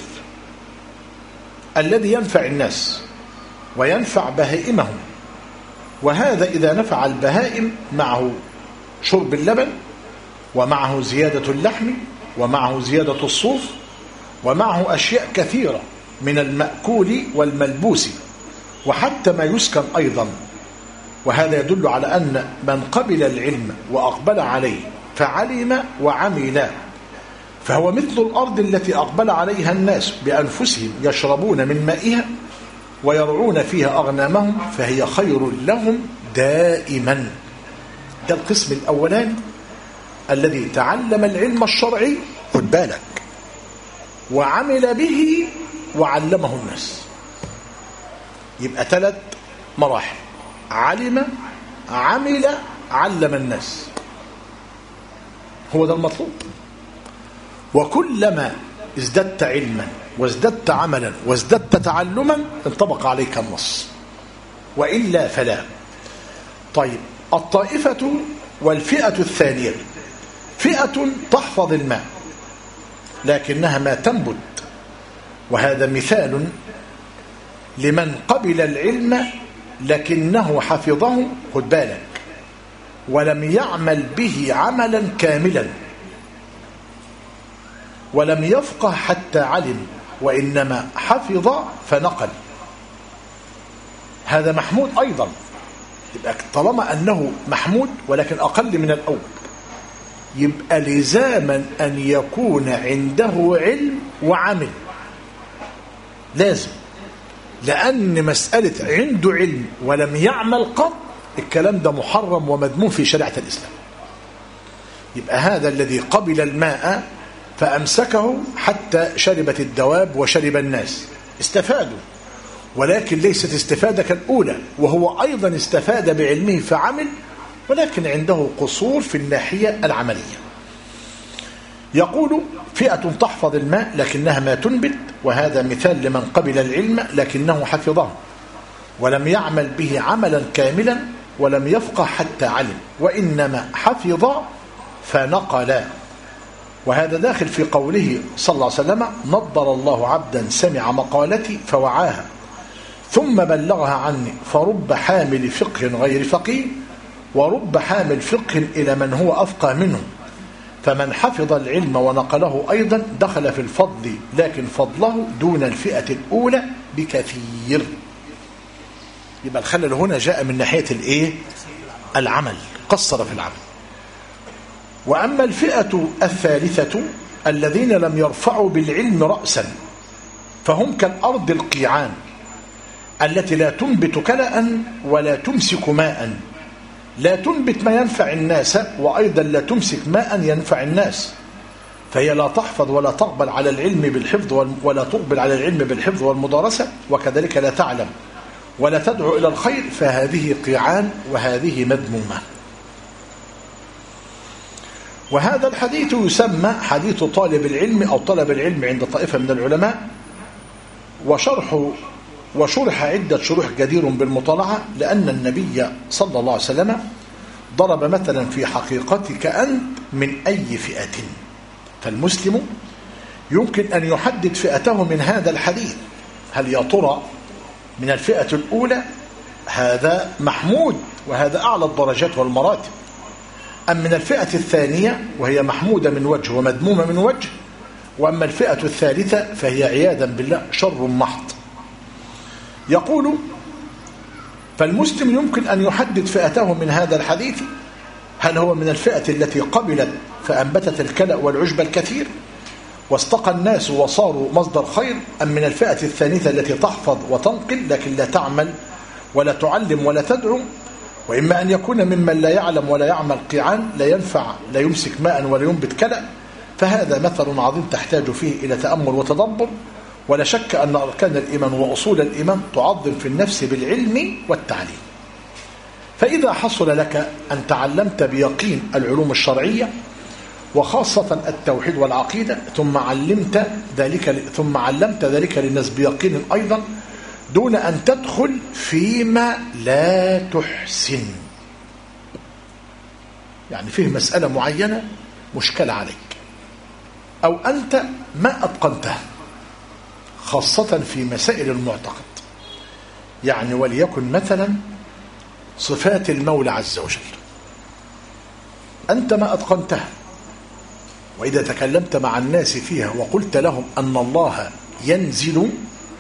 الذي ينفع الناس وينفع بهائمهم، وهذا إذا نفع البهائم معه شرب اللبن ومعه زيادة اللحم ومعه زيادة الصوف ومعه أشياء كثيرة من المأكول والملبوس وحتى ما يسكن أيضا. وهذا يدل على أن من قبل العلم وأقبل عليه فعلم وعمل فهو مثل الأرض التي أقبل عليها الناس بأنفسهم يشربون من مائها ويرعون فيها أغنامهم فهي خير لهم دائما. ده القسم الأولاني الذي تعلم العلم الشرعي، خد بالك، وعمل به وعلمه الناس. يبقى ثلاث مراحل: علم، عمل، علم الناس. هو ده المطلوب. وكلما ازددت علما وازددت عملا وازددت تعلما انطبق عليك النص، وإلا فلا. طيب، الطائفة والفئة الثانية: فئة تحفظ الماء لكنها ما تنبت، وهذا مثال لمن قبل العلم لكنه حفظه، خد بالك، ولم يعمل به عملا كاملا، ولم يفقه حتى علم، وإنما حفظ فنقل. هذا محمود أيضا. يبقى طالما أنه محمود ولكن أقل من الأول، يبقى لزاما أن يكون عنده علم وعمل، لازم. لأن مسألة عنده علم ولم يعمل قط، الكلام ده محرم ومذموم في شريعة الإسلام. يبقى هذا الذي قبل الماء فأمسكه حتى شربت الدواب وشرب الناس، استفادوا، ولكن ليست استفادة كالأولى، وهو أيضا استفاد بعلمه فعمل، ولكن عنده قصور في الناحية العملية. يقول: فئة تحفظ الماء لكنها ما تنبت، وهذا مثال لمن قبل العلم لكنه حفظه ولم يعمل به عملا كاملا، ولم يفقه حتى علم، وإنما حفظ فنقل. وهذا داخل في قوله صلى الله عليه وسلم: نضر الله عبدا سمع مقالتي فوعاها ثم بلغها عني، فرب حامل فقه غير فقيه، ورب حامل فقه إلى من هو أفقه منه، فمن حفظ العلم ونقله أيضا دخل في الفضل، لكن فضله دون الفئة الأولى بكثير. يبقى الخلل هنا جاء من ناحية الإيه؟ العمل، قصر في العمل. وأما الفئة الثالثة الذين لم يرفعوا بالعلم رأسا، فهم كالأرض القيعان التي لا تنبت كلأ ولا تمسك ماء، لا تنبت ما ينفع الناس، وأيضا لا تمسك ماء ينفع الناس، فهي لا تحفظ ولا تقبل على العلم بالحفظ ولا تقبل على العلم بالحفظ والمدارسة، وكذلك لا تعلم ولا تدعو إلى الخير، فهذه قيعان وهذه مذمومة. وهذا الحديث يسمى حديث طالب العلم أو طلب العلم عند طائفة من العلماء، وشرح وشرح عدة شروح جدير بالمطالعة، لأن النبي صلى الله عليه وسلم ضرب مثلا في حقيقتك أنت من أي فئة، فالمسلم يمكن أن يحدد فئته من هذا الحديث. هل يا ترى من الفئة الأولى؟ هذا محمود وهذا أعلى الدرجات والمراتب، أم من الفئة الثانية وهي محمودة من وجه ومذمومة من وجه، وأما الفئة الثالثة فهي عياذا بالله شر محض. يقول: فالمسلم يمكن أن يحدد فئته من هذا الحديث، هل هو من الفئة التي قبلت فأنبتت الكلأ والعشب الكثير واستقى الناس وصاروا مصدر خير، أم من الفئة الثانية التي تحفظ وتنقل لكن لا تعمل ولا تعلم ولا تدعو، وإما أن يكون ممن لا يعلم ولا يعمل قيعان، لا ينفع لا يمسك ماء ولا ينبت كلأ. فهذا مثل عظيم تحتاج فيه إلى تأمل وتدبر. ولا شك أن أركان الإيمان وأصول الإيمان تعظم في النفس بالعلم والتعليم. فإذا حصل لك أن تعلمت بيقين العلوم الشرعية وخاصة التوحيد والعقيدة، ثم علمت ذلك ثم علمت ذلك للناس بيقين أيضا، دون أن تدخل فيما لا تحسن، يعني فيه مسألة معينة مشكلة عليك أو أنت ما أتقنتها، خاصة في مسائل المعتقد، يعني وليكن مثلا صفات المولى عز وجل أنت ما أتقنتها، وإذا تكلمت مع الناس فيها وقلت لهم أن الله ينزل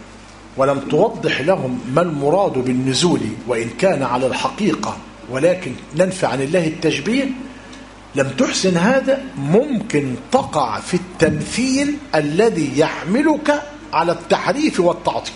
ولم توضح لهم ما المراد بالنزول وإن كان على الحقيقة ولكن ننفي عن الله التشبيه، لم تحسن هذا، ممكن تقع في التمثيل الذي يحملك على التحريف والتعطيل.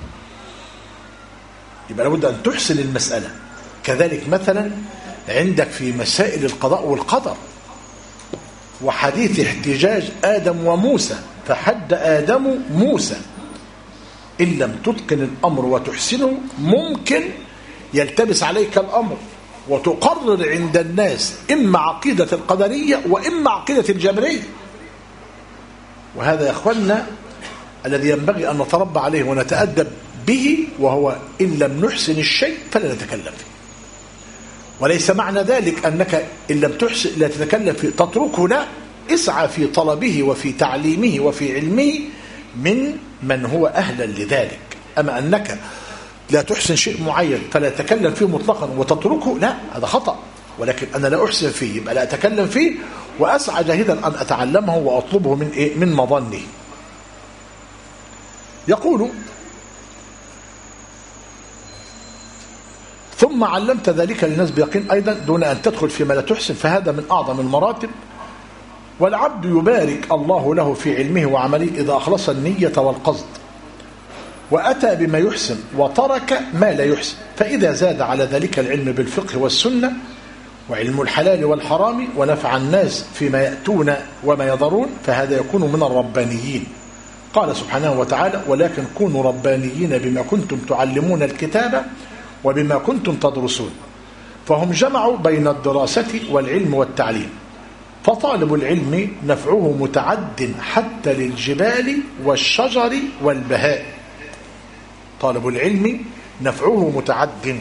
يبقى لابد أن تحسن المسألة. كذلك مثلا عندك في مسائل القضاء والقدر وحديث احتجاج آدم وموسى، فحد آدم موسى، إن لم تتقن الأمر وتحسنه ممكن يلتبس عليك الأمر وتقرر عند الناس إما عقيدة القدرية وإما عقيدة الجبرية. وهذا يا أخوانا الذي ينبغي أن نتربى عليه ونتأدب به، وهو إن لم نحسن الشيء فلا نتكلم فيه. وليس معنى ذلك أنك إن لم تحسن لا تتكلم فيه تتركه، لا، اسعى في طلبه وفي تعليمه وفي علمه من من هو أهلا لذلك. أما أنك لا تحسن شيء معين فلا تتكلم فيه مطلقا وتتركه، لا، هذا خطأ. ولكن أنا لا أحسن فيه يبقى لا أتكلم فيه، وأسعى جاهدا أن أتعلمه وأطلبه من إيه؟ من مظنه. يقول: ثم علمت ذلك للناس بيقين أيضا دون أن تدخل فيما لا تحسن، فهذا من أعظم المراتب. والعبد يبارك الله له في علمه وعمله إذا أخلص النية والقصد وأتى بما يحسن وترك ما لا يحسن. فإذا زاد على ذلك العلم بالفقه والسنة وعلم الحلال والحرام ونفع الناس فيما يأتون وما يضرون، فهذا يكون من الربانيين. قال سبحانه وتعالى: ولكن كونوا ربانيين بما كنتم تعلمون الكتاب وبما كنتم تدرسون. فهم جمعوا بين الدراسة والعلم والتعليم. فطالب العلم نفعه متعد حتى للجبال والشجر والبهاء. طالب العلم نفعه متعد،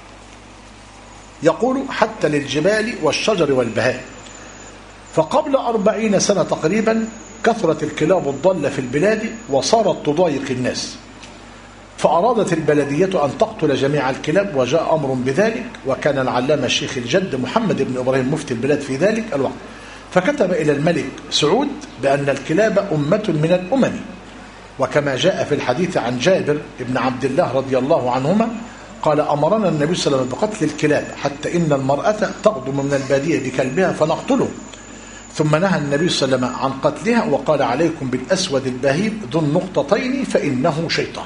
يقول حتى للجبال والشجر والبهاء. فقبل أربعين سنة تقريبا كثرت الكلاب الضالة في البلاد وصارت تضايق الناس، فأرادت البلدية أن تقتل جميع الكلاب، وجاء أمر بذلك، وكان العلامة الشيخ الجد محمد بن إبراهيم مفتي البلاد في ذلك الوقت، فكتب إلى الملك سعود بأن الكلاب أمة من الأمم، وكما جاء في الحديث عن جابر بن عبد الله رضي الله عنهما قال: أمرنا النبي صلى الله عليه وسلم بقتل الكلاب حتى إن المرأة تقدم من البادية بكلبها فنقتله. ثم نهى النبي صلى الله عليه وسلم عن قتلها وقال: عليكم بالأسود البهيم ذو النقطتين فإنه شيطان.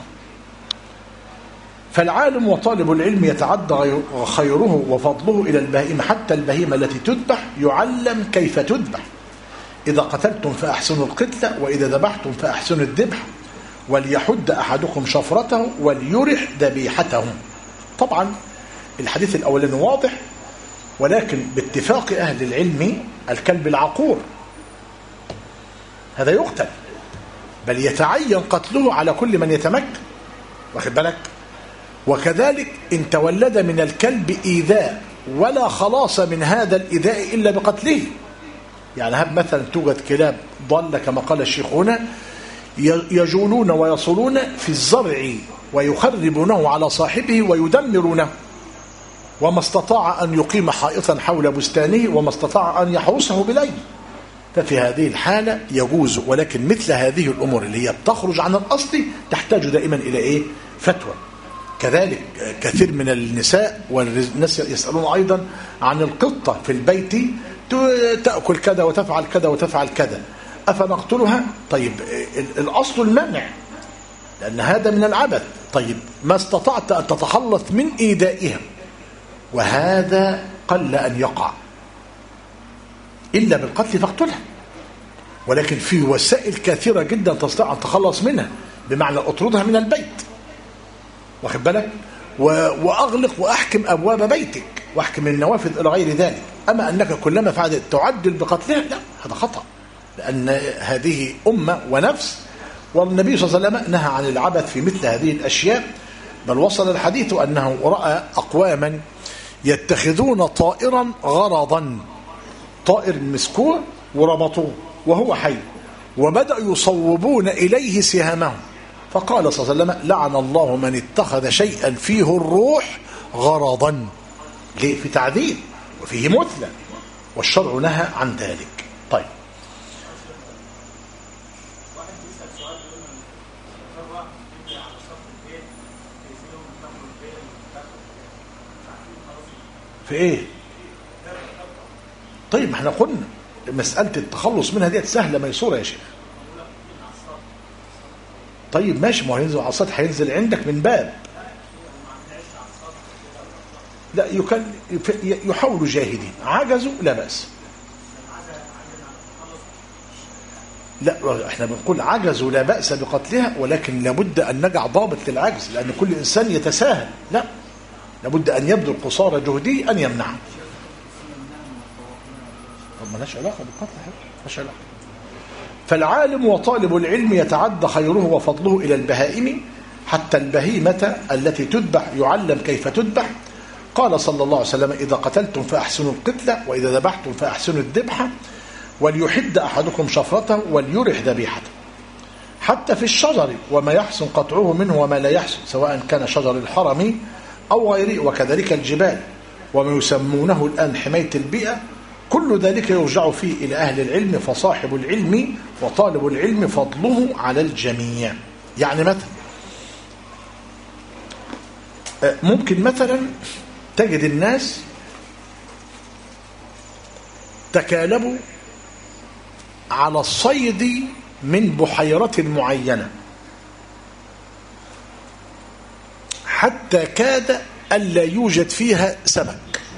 فالعالم وطالب العلم يتعدى خيره وفضله إلى البهيمة، حتى البهيمة التي تذبح يعلم كيف تذبح. إذا قتلتم فأحسنوا القتلة، وإذا ذبحتم فأحسنوا الذبح، وليحد أحدكم شفرته وليرح ذبيحته. طبعا الحديث الأولاني واضح، ولكن باتفاق أهل العلم الكلب العقور هذا يقتل، بل يتعين قتله على كل من يتمكن، واخد بالك؟ وكذلك إن تولد من الكلب إيذاء ولا خلاص من هذا الإيذاء إلا بقتله. يعني هب مثلا توجد كلاب ضالة كما قال الشيخ هنا يجولون ويصلون في الزرع ويخربونه على صاحبه ويدمرونه، وما استطاع أن يقيم حائطا حول بستانه وما استطاع أن يحرسه بليل، ففي هذه الحالة يجوز. ولكن مثل هذه الأمور اللي هي بتخرج عن الأصل تحتاج دائما إلى إيه؟ فتوى. كذلك كثير من النساء والناس يسألون أيضا عن القطة في البيت تأكل كذا وتفعل كذا وتفعل كذا، أفنقتلها؟ طيب الأصل المنع، لأن هذا من العبث. طيب ما استطعت أن تتخلص من إيذائها، وهذا قل أن يقع إلا بالقتل فاقتلها، ولكن في وسائل كثيرة جدا تستطيع أن تخلص منها، بمعنى أطردها من البيت، واخد بالك؟ وأغلق وأحكم أبواب بيتك وأحكم النوافذ إلى غير ذلك. أما أنك كلما فعلت تعدل بقتلها، لا، هذا خطأ، لأن هذه أمة ونفس، والنبي صلى الله عليه وسلم نهى عن العبث في مثل هذه الأشياء. بل وصل الحديث أنه رأى أقواما يتخذون طائرا غرضا، طائر مسكوه وربطوه وهو حي، وبدأوا يصوبون إليه سهامهم، فقال صلى الله عليه وسلم: لعن الله من اتخذ شيئا فيه الروح غرضا. ليه؟ في تعذيب وفيه مثلى، والشرع نهى عن ذلك. طيب في ايه؟ طيب ما احنا قلنا مسألة التخلص منها دي سهلة ميسورة يا شيخ. طيب ماشي، ما هو هينزل على السطح، هينزل عندك من باب. لا يكل يحاولوا جاهدين، عجزوا لا بأس. لا احنا بنقول عجزوا لا بأس بقتلها، ولكن لابد أن نجع ضابط للعجز، لأن كل إنسان يتساهل. لا، لابد أن يبذل قصارى جهده أن يمنعه. طب ما لهاش علاقة بالقتل، مالهاش علاقة. فالعالم وطالب العلم يتعدى خيره وفضله إلى البهائم، حتى البهيمة التي تذبح يعلم كيف تذبح. قال صلى الله عليه وسلم: إذا قتلتم فأحسنوا القتلة، وإذا ذبحتم فأحسنوا الذبحة، وليحد أحدكم شفرته وليرح ذبيحته. حتى في الشجر وما يحسن قطعه منه وما لا يحسن، سواء كان شجر الحرم أو غيره، وكذلك الجبال وما يسمونه الآن حماية البيئة، كل ذلك يرجع فيه إلى أهل العلم. فصاحب العلم وطالب العلم فضله على الجميع. يعني مثلا ممكن مثلا تجد الناس تكالبوا على الصيد من بحيرة معينة حتى كاد ألا يوجد فيها سمك،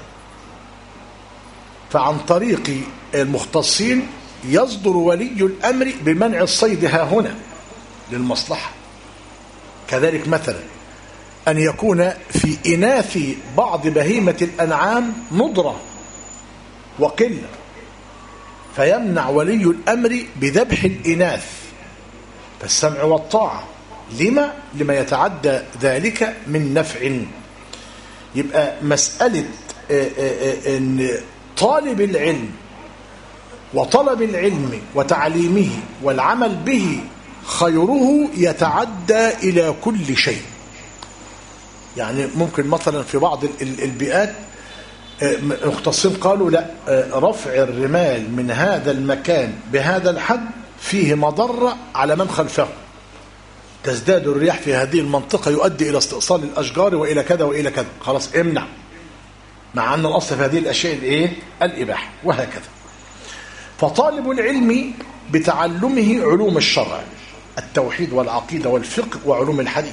فعن طريق المختصين يصدر ولي الأمر بمنع الصيد ها هنا للمصلحة. كذلك مثلا أن يكون في إناث بعض بهيمة الأنعام ندرة وقلة، فيمنع ولي الأمر بذبح الإناث، فالسمع والطاعة لما لما يتعدى ذلك من نفع. يبقى مسألة أن طالب العلم وطلب العلم وتعليمه والعمل به خيره يتعدى إلى كل شيء. يعني ممكن مثلا في بعض البيئات مختصين قالوا لا، رفع الرمال من هذا المكان بهذا الحد فيه مضرة على من خلفه، تزداد الرياح في هذه المنطقة يؤدي إلى استئصال الأشجار وإلى كذا وإلى كذا، خلاص امنع، مع أن الأصل في هذه الأشياء الإيه؟ الإباحة، وهكذا. فطالب العلم بتعلمه علوم الشرع، التوحيد والعقيدة والفقه وعلوم الحديث،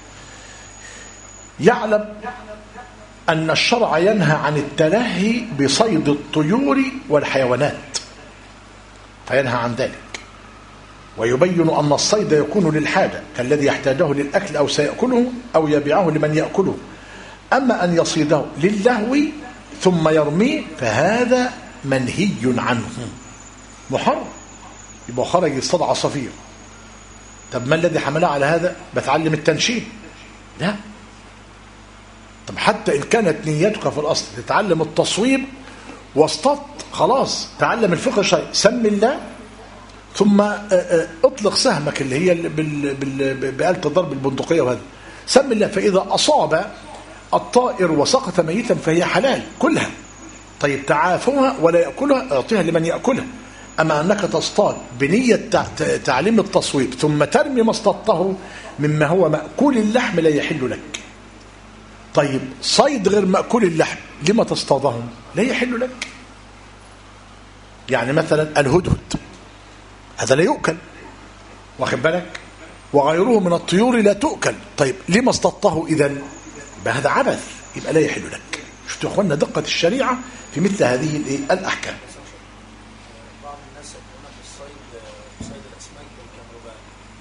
يعلم أن الشرع ينهى عن التلهي بصيد الطيور والحيوانات، فينهى عن ذلك، ويبين أن الصيد يكون للحاجة كالذي يحتاجه للأكل أو سيأكله أو يبيعه لمن يأكله. أما أن يصيده للهو ثم يرميه فهذا منهي عنه محرم. يبقى خرج يصطاد عصافير، طب ما الذي حمله على هذا؟ بتعلم التنشيد؟ لا. طب حتى إن كانت نيتك في الأصل تتعلم التصويب واصطدت، خلاص تعلم الفقه الشرعي، سم الله ثم اطلق سهمك اللي هي بآلة الضرب البندقية، وهذا سم الله، فإذا أصاب الطائر وسقط ميتا فهي حلال كلها. طيب تعافوها ولا يأكلها، اعطيها لمن يأكلها. أما أنك تصطاد بنية تعليم التصويب ثم ترمي ما اصطدته مما هو مأكول اللحم لا يحل لك. طيب صيد غير مأكول اللحم لما تصطادهم؟ لا يحل لك. يعني مثلا الهدهد هذا لا يؤكل، واخد بالك، وغيره من الطيور لا تؤكل. طيب لما اصطدته إذن؟ بهذا عبث، يبقى لا يحل لك. شفتوا يا اخوانا دقة الشريعة في مثل هذه الأحكام. بعض الناس يقولون في الصيد صيد الأسماك بالكهرباء،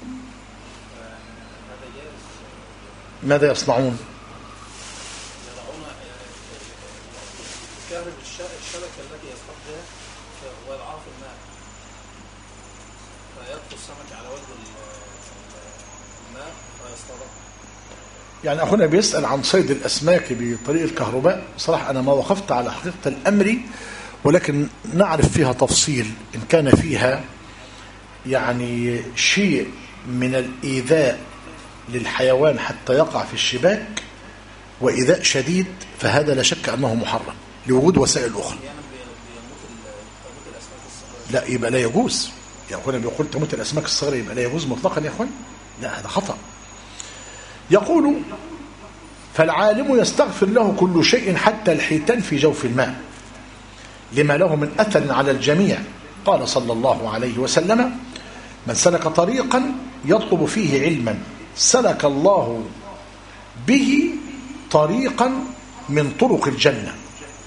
هذا جائز؟ ماذا يصنعون؟ يضعون كهرب الشبكة التي يصطاد بها ويضعها في الماء فيطفو السمك على وجه الماء فيصطاده. يعني أخونا بيسأل عن صيد الأسماك بطريق الكهرباء. صراحة أنا ما وقفت على حقيقة الأمر، ولكن نعرف فيها تفصيل إن كان فيها يعني شيء من الإيذاء للحيوان حتى يقع في الشباك وإيذاء شديد، فهذا لا شك أنه محرم لوجود وسائل أخرى. لا يبقى لا يجوز يا أخونا، بيقول تموت الأسماك الصغيرة، يبقى لا يجوز مطلقا يا أخوان. لا، هذا خطأ. يقول: فالعالم يستغفر له كل شيء حتى الحيتان في جوف الماء لما له من أثر على الجميع. قال صلى الله عليه وسلم: من سلك طريقا يطلب فيه علما سلك الله به طريقا من طرق الجنة.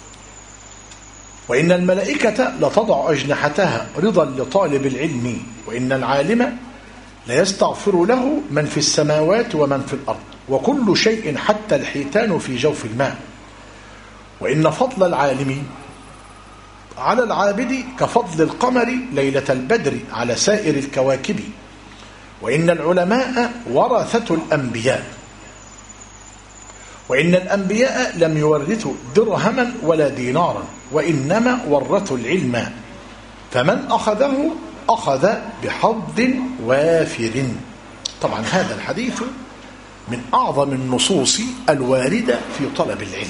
وإن الملائكة لتضع أجنحتها رضا لطالب العلم، وإن العالم ليستغفر له من في السماوات ومن في الأرض وكل شيء حتى الحيتان في جوف الماء. وإن فضل العالم على العابد كفضل القمر ليلة البدر على سائر الكواكب. وإن العلماء ورثة الأنبياء، وإن الأنبياء لم يورثوا درهما ولا دينارا، وإنما ورثوا العلم، فمن أخذه أخذ بحظ وافر. طبعا هذا الحديث من أعظم النصوص الواردة في طلب العلم،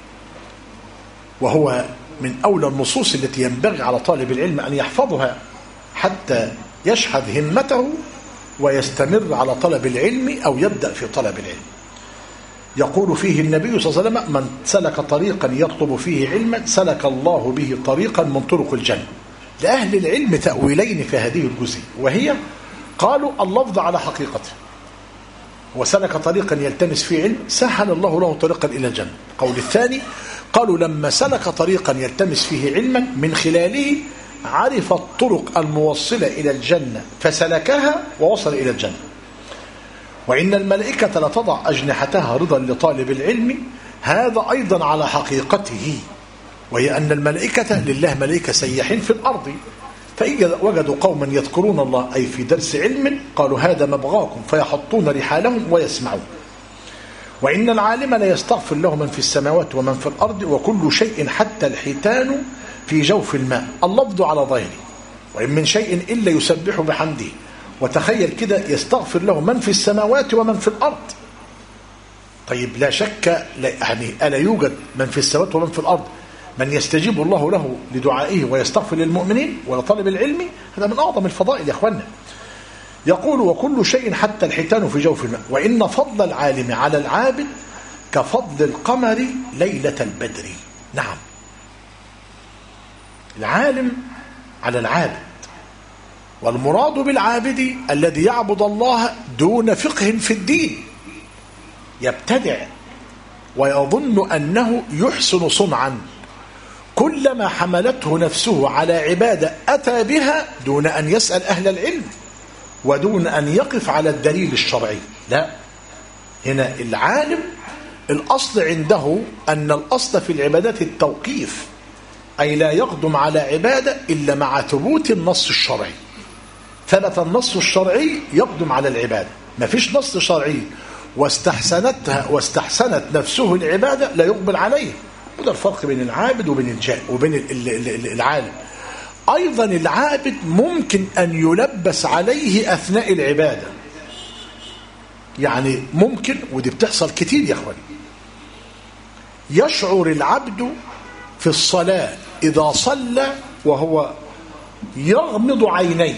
وهو من أولى النصوص التي ينبغي على طالب العلم أن يحفظها حتى يشحذ همته ويستمر على طلب العلم أو يبدأ في طلب العلم. يقول فيه النبي صلى الله عليه وسلم: من سلك طريقا يطلب فيه علما سلك الله به طريقا من طرق الجنة. لأهل العلم تأويلين في هذه الجزئية، وهي قالوا اللفظ على حقيقته، وسلك طريقا يلتمس فيه علم سهل الله له طريقا إلى الجنة. قول الثاني قالوا لما سلك طريقا يلتمس فيه علما من خلاله عرف الطرق الموصلة إلى الجنة فسلكها ووصل إلى الجنة. وإن الملائكة لتضع أجنحتها رضا لطالب العلم، هذا أيضا على حقيقته، وهي أن الملائكة لله ملائكة سياحين في الأرض، فإذا وجدوا قوما يذكرون الله أي في درس علم قالوا هذا مبغاكم، فيحطون رحالهم ويسمعون. وإن العالم لا يستغفر له من في السماوات ومن في الأرض وكل شيء حتى الحيتان في جوف الماء. اللفظ على ظاهره، وإن من شيء إلا يسبح بحمده. وتخيل كده يستغفر له من في السماوات ومن في الأرض. طيب لا شك يعني ألا يوجد من في السماوات ومن في الأرض من يستجيب الله له لدعائه ويستغفر للمؤمنين ولطالب العلم؟ هذا من أعظم الفضائل يا أخوانا. يقول وكل شيء حتى الحيتان في جوف الماء. وإن فضل العالم على العابد كفضل القمر ليلة البدر. نعم، العالم على العابد، والمراد بالعابد الذي يعبد الله دون فقه في الدين، يبتدع ويظن أنه يحسن صنعا، كلما حملته نفسه على عبادة أتى بها دون أن يسأل أهل العلم ودون أن يقف على الدليل الشرعي. لا، هنا العالم الأصل عنده أن الأصل في العبادات التوقيف، أي لا يقدم على عبادة إلا مع ثبوت النص الشرعي. ثبت النص الشرعي يقدم على العبادة، ما فيش نص شرعي واستحسنتها واستحسنت نفسه العبادة لا يقبل عليه. وده الفرق بين العابد وبين الجاهل وبين العالم. أيضا العابد ممكن أن يلبس عليه أثناء العبادة، يعني ممكن، ودي بتحصل كتير يا أخواني، يشعر العبد في الصلاة إذا صلى وهو يغمض عينيه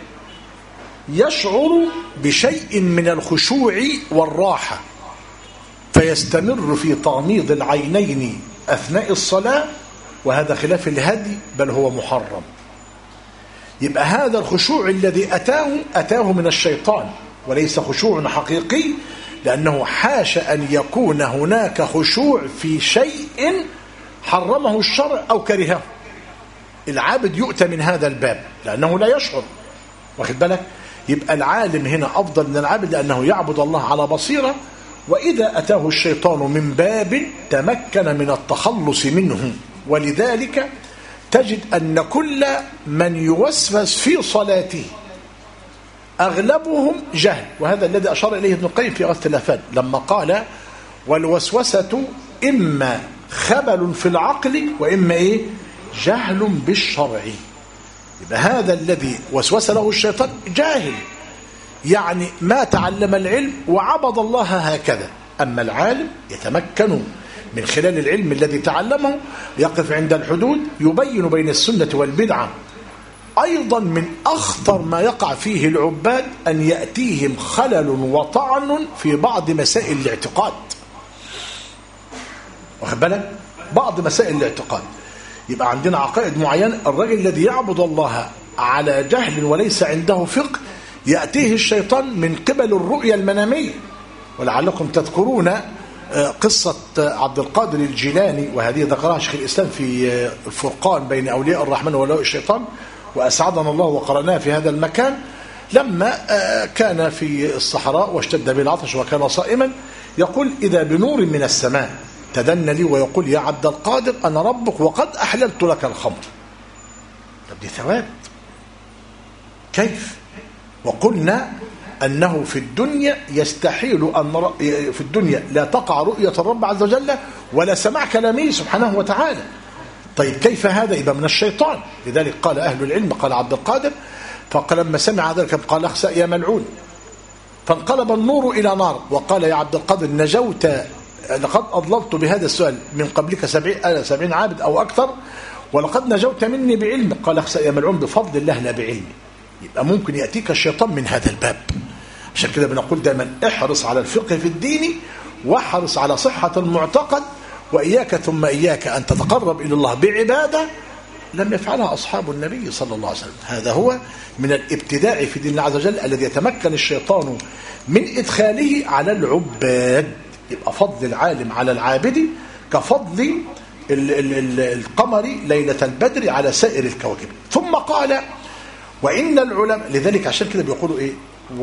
يشعر بشيء من الخشوع والراحة، فيستمر في تغميض العينين أثناء الصلاة، وهذا خلاف الهدي بل هو محرم. يبقى هذا الخشوع الذي أتاه أتاه من الشيطان وليس خشوع حقيقي، لأنه حاش أن يكون هناك خشوع في شيء حرمه الشرع أو كرهه. العابد يؤتى من هذا الباب لأنه لا يشعر، واخد بالك؟ يبقى العالم هنا أفضل من العابد لأنه يعبد الله على بصيرة، وإذا أتاه الشيطان من باب تمكن من التخلص منه. ولذلك تجد أن كل من يوسوس في صلاته أغلبهم جهل، وهذا الذي أشار إليه ابن القيم في غث اللافات لما قال والوسوسة إما خبل في العقل وإما إيه؟ جهل بالشرع. يبقى هذا الذي وسوس له الشيطان جاهل، يعني ما تعلم العلم وعبد الله هكذا. أما العالم يتمكن من خلال العلم الذي تعلمه يقف عند الحدود، يبين بين السنة والبدعة، أيضا من أخطر ما يقع فيه العباد أن يأتيهم خلل وطعن في بعض مسائل الاعتقاد. واخد بالك؟ بعض مسائل الاعتقاد يبقى عندنا عقائد معينة، الرجل الذي يعبد الله على جهل وليس عنده فقه يأتيه الشيطان من قبل الرؤيا المنامية. ولعلكم تذكرون قصة عبد القادر الجيلاني، وهذه ذكرها شيخ الإسلام في الفرقان بين أولياء الرحمن وأولياء الشيطان، وأسعدنا الله وقرأناها في هذا المكان. لما كان في الصحراء واشتد به العطش وكان صائما، يقول إذا بنور من السماء تدنى لي ويقول يا عبد القادر أنا ربك وقد أحللت لك الخمر. طب دي ثواب كيف؟ وقلنا أنه في الدنيا يستحيل أن في الدنيا لا تقع رؤية الرب عز وجل ولا سماع كلامه سبحانه وتعالى. طيب كيف هذا؟ يبقى من الشيطان. لذلك قال أهل العلم، قال عبد القادر فلما سمع ذلك قال اخسأ يا ملعون، فانقلب النور إلى نار، وقال يا عبد القادر نجوت، لقد أضللت بهذا السؤال من قبلك سبعين, سبعين عابد أو أكثر، ولقد نجوت مني بعلم. قال اخسأ يا ملعون بفضل الله لا بعلمي. يبقى ممكن يأتيك الشيطان من هذا الباب. عشان كده بنقول دائما احرص على الفقه في الدين، واحرص على صحة المعتقد، وإياك ثم إياك أن تتقرب إلى الله بعبادة لم يفعلها أصحاب النبي صلى الله عليه وسلم. هذا هو من الابتداع في دين الله عز وجل الذي يتمكن الشيطان من إدخاله على العباد. يبقى فضل العالم على العابد كفضل القمر ليلة البدر على سائر الكواكب. ثم قال وإن العلماء، لذلك عشان كده بيقولوا إيه،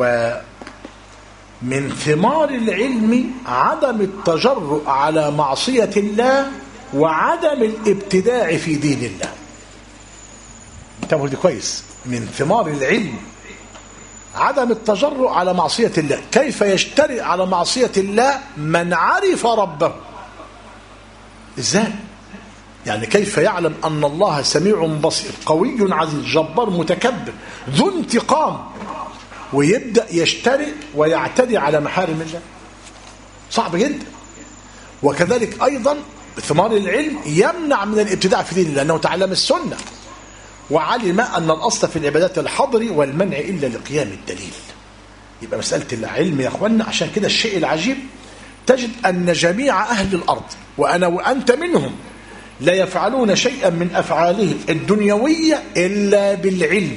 ومن ثمار العلم عدم التجرؤ على معصية الله وعدم الابتداع في دين الله. انتبهوا دي كويس. من ثمار العلم عدم التجرؤ على معصية الله. كيف يجترئ على معصية الله من عرف ربه؟ ازاي؟ يعني كيف يعلم أن الله سميع بصير قوي عزيز جبار متكبر ذو انتقام ويبدأ يجترئ ويعتدي على محارم الله؟ صعب جدا. وكذلك أيضا ثمار العلم يمنع من الابتداع في دين الله، لأنه تعلم السنة وعلم أن الأصل في العبادات الحظر والمنع إلا لقيام الدليل. يبقى مسألة العلم يا أخوانا. عشان كده الشيء العجيب تجد أن جميع أهل الأرض وأنا وأنت منهم لا يفعلون شيئا من أفعالهم الدنيوية إلا بالعلم.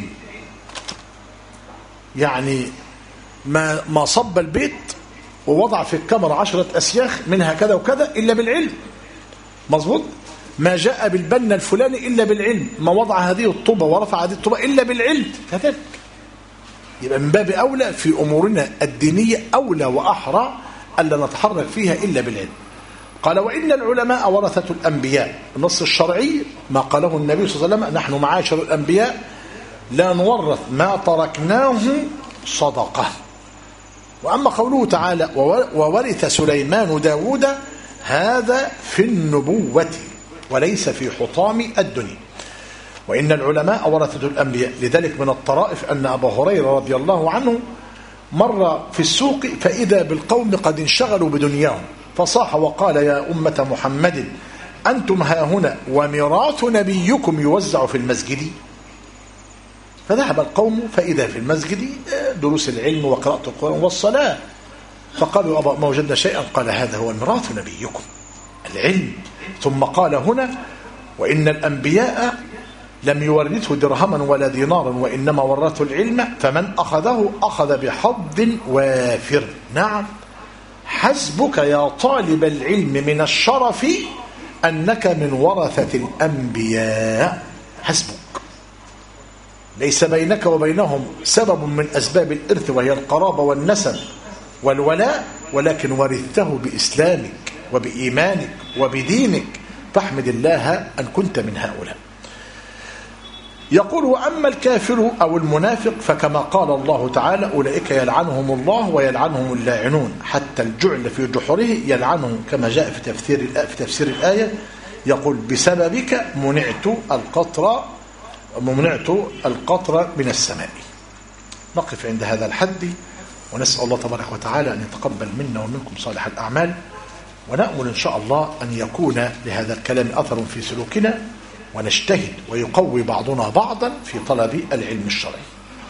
يعني ما ما صب البيت ووضع في الكاميرا عشرة أسياخ منها كذا وكذا إلا بالعلم. مظبوط. ما جاء بالبنا الفلاني إلا بالعلم، ما وضع هذه الطوبة ورفع هذه الطوبة إلا بالعلم. كذلك يبقى من باب أولى في أمورنا الدينية أولى وأحرى ألا نتحرك فيها إلا بالعلم. قال وإن العلماء ورثة الأنبياء. النص الشرعي ما قاله النبي صلى الله عليه وسلم، نحن معاشر الأنبياء لا نورث ما تركناه صدقة. وأما قوله تعالى وورث سليمان داود، هذا في النبوة وليس في حطام الدنيا. وإن العلماء ورثة الأنبياء. لذلك من الطرائف أن أبا هريرة رضي الله عنه مر في السوق فإذا بالقوم قد انشغلوا بدنياهم، فصاح وقال يا أمة محمد أنتم هاهنا وميراث نبيكم يوزع في المسجد. فذهب القوم فإذا في المسجد دروس العلم وقراءة القرآن والصلاة، فقالوا أبا ما وجدنا شيئا. قال هذا هو ميراث نبيكم العلم. ثم قال هنا وإن الأنبياء لم يورثوا درهما ولا دينارا وإنما ورثوا العلم فمن أخذه أخذ بحظ وافر. نعم حسبك يا طالب العلم من الشرف أنك من ورثة الأنبياء. حسبك، ليس بينك وبينهم سبب من أسباب الإرث وهي القرابة والنسب والولاء، ولكن ورثته بإسلامك وبإيمانك وبدينك، فاحمد الله أن كنت من هؤلاء. يقول وأما الكافر أو المنافق فكما قال الله تعالى أولئك يلعنهم الله ويلعنهم اللاعنون حتى الجعل في جحره يلعنهم، كما جاء في تفسير في تفسير الآية يقول بسببك منعت القطر منعت القطر من السماء. نقف عند هذا الحد ونسأل الله تبارك وتعالى أن يتقبل منا ومنكم صالح الأعمال، ونأمل إن شاء الله أن يكون لهذا الكلام أثر في سلوكنا ونجتهد ويقوي بعضنا بعضا في طلب العلم الشرعي.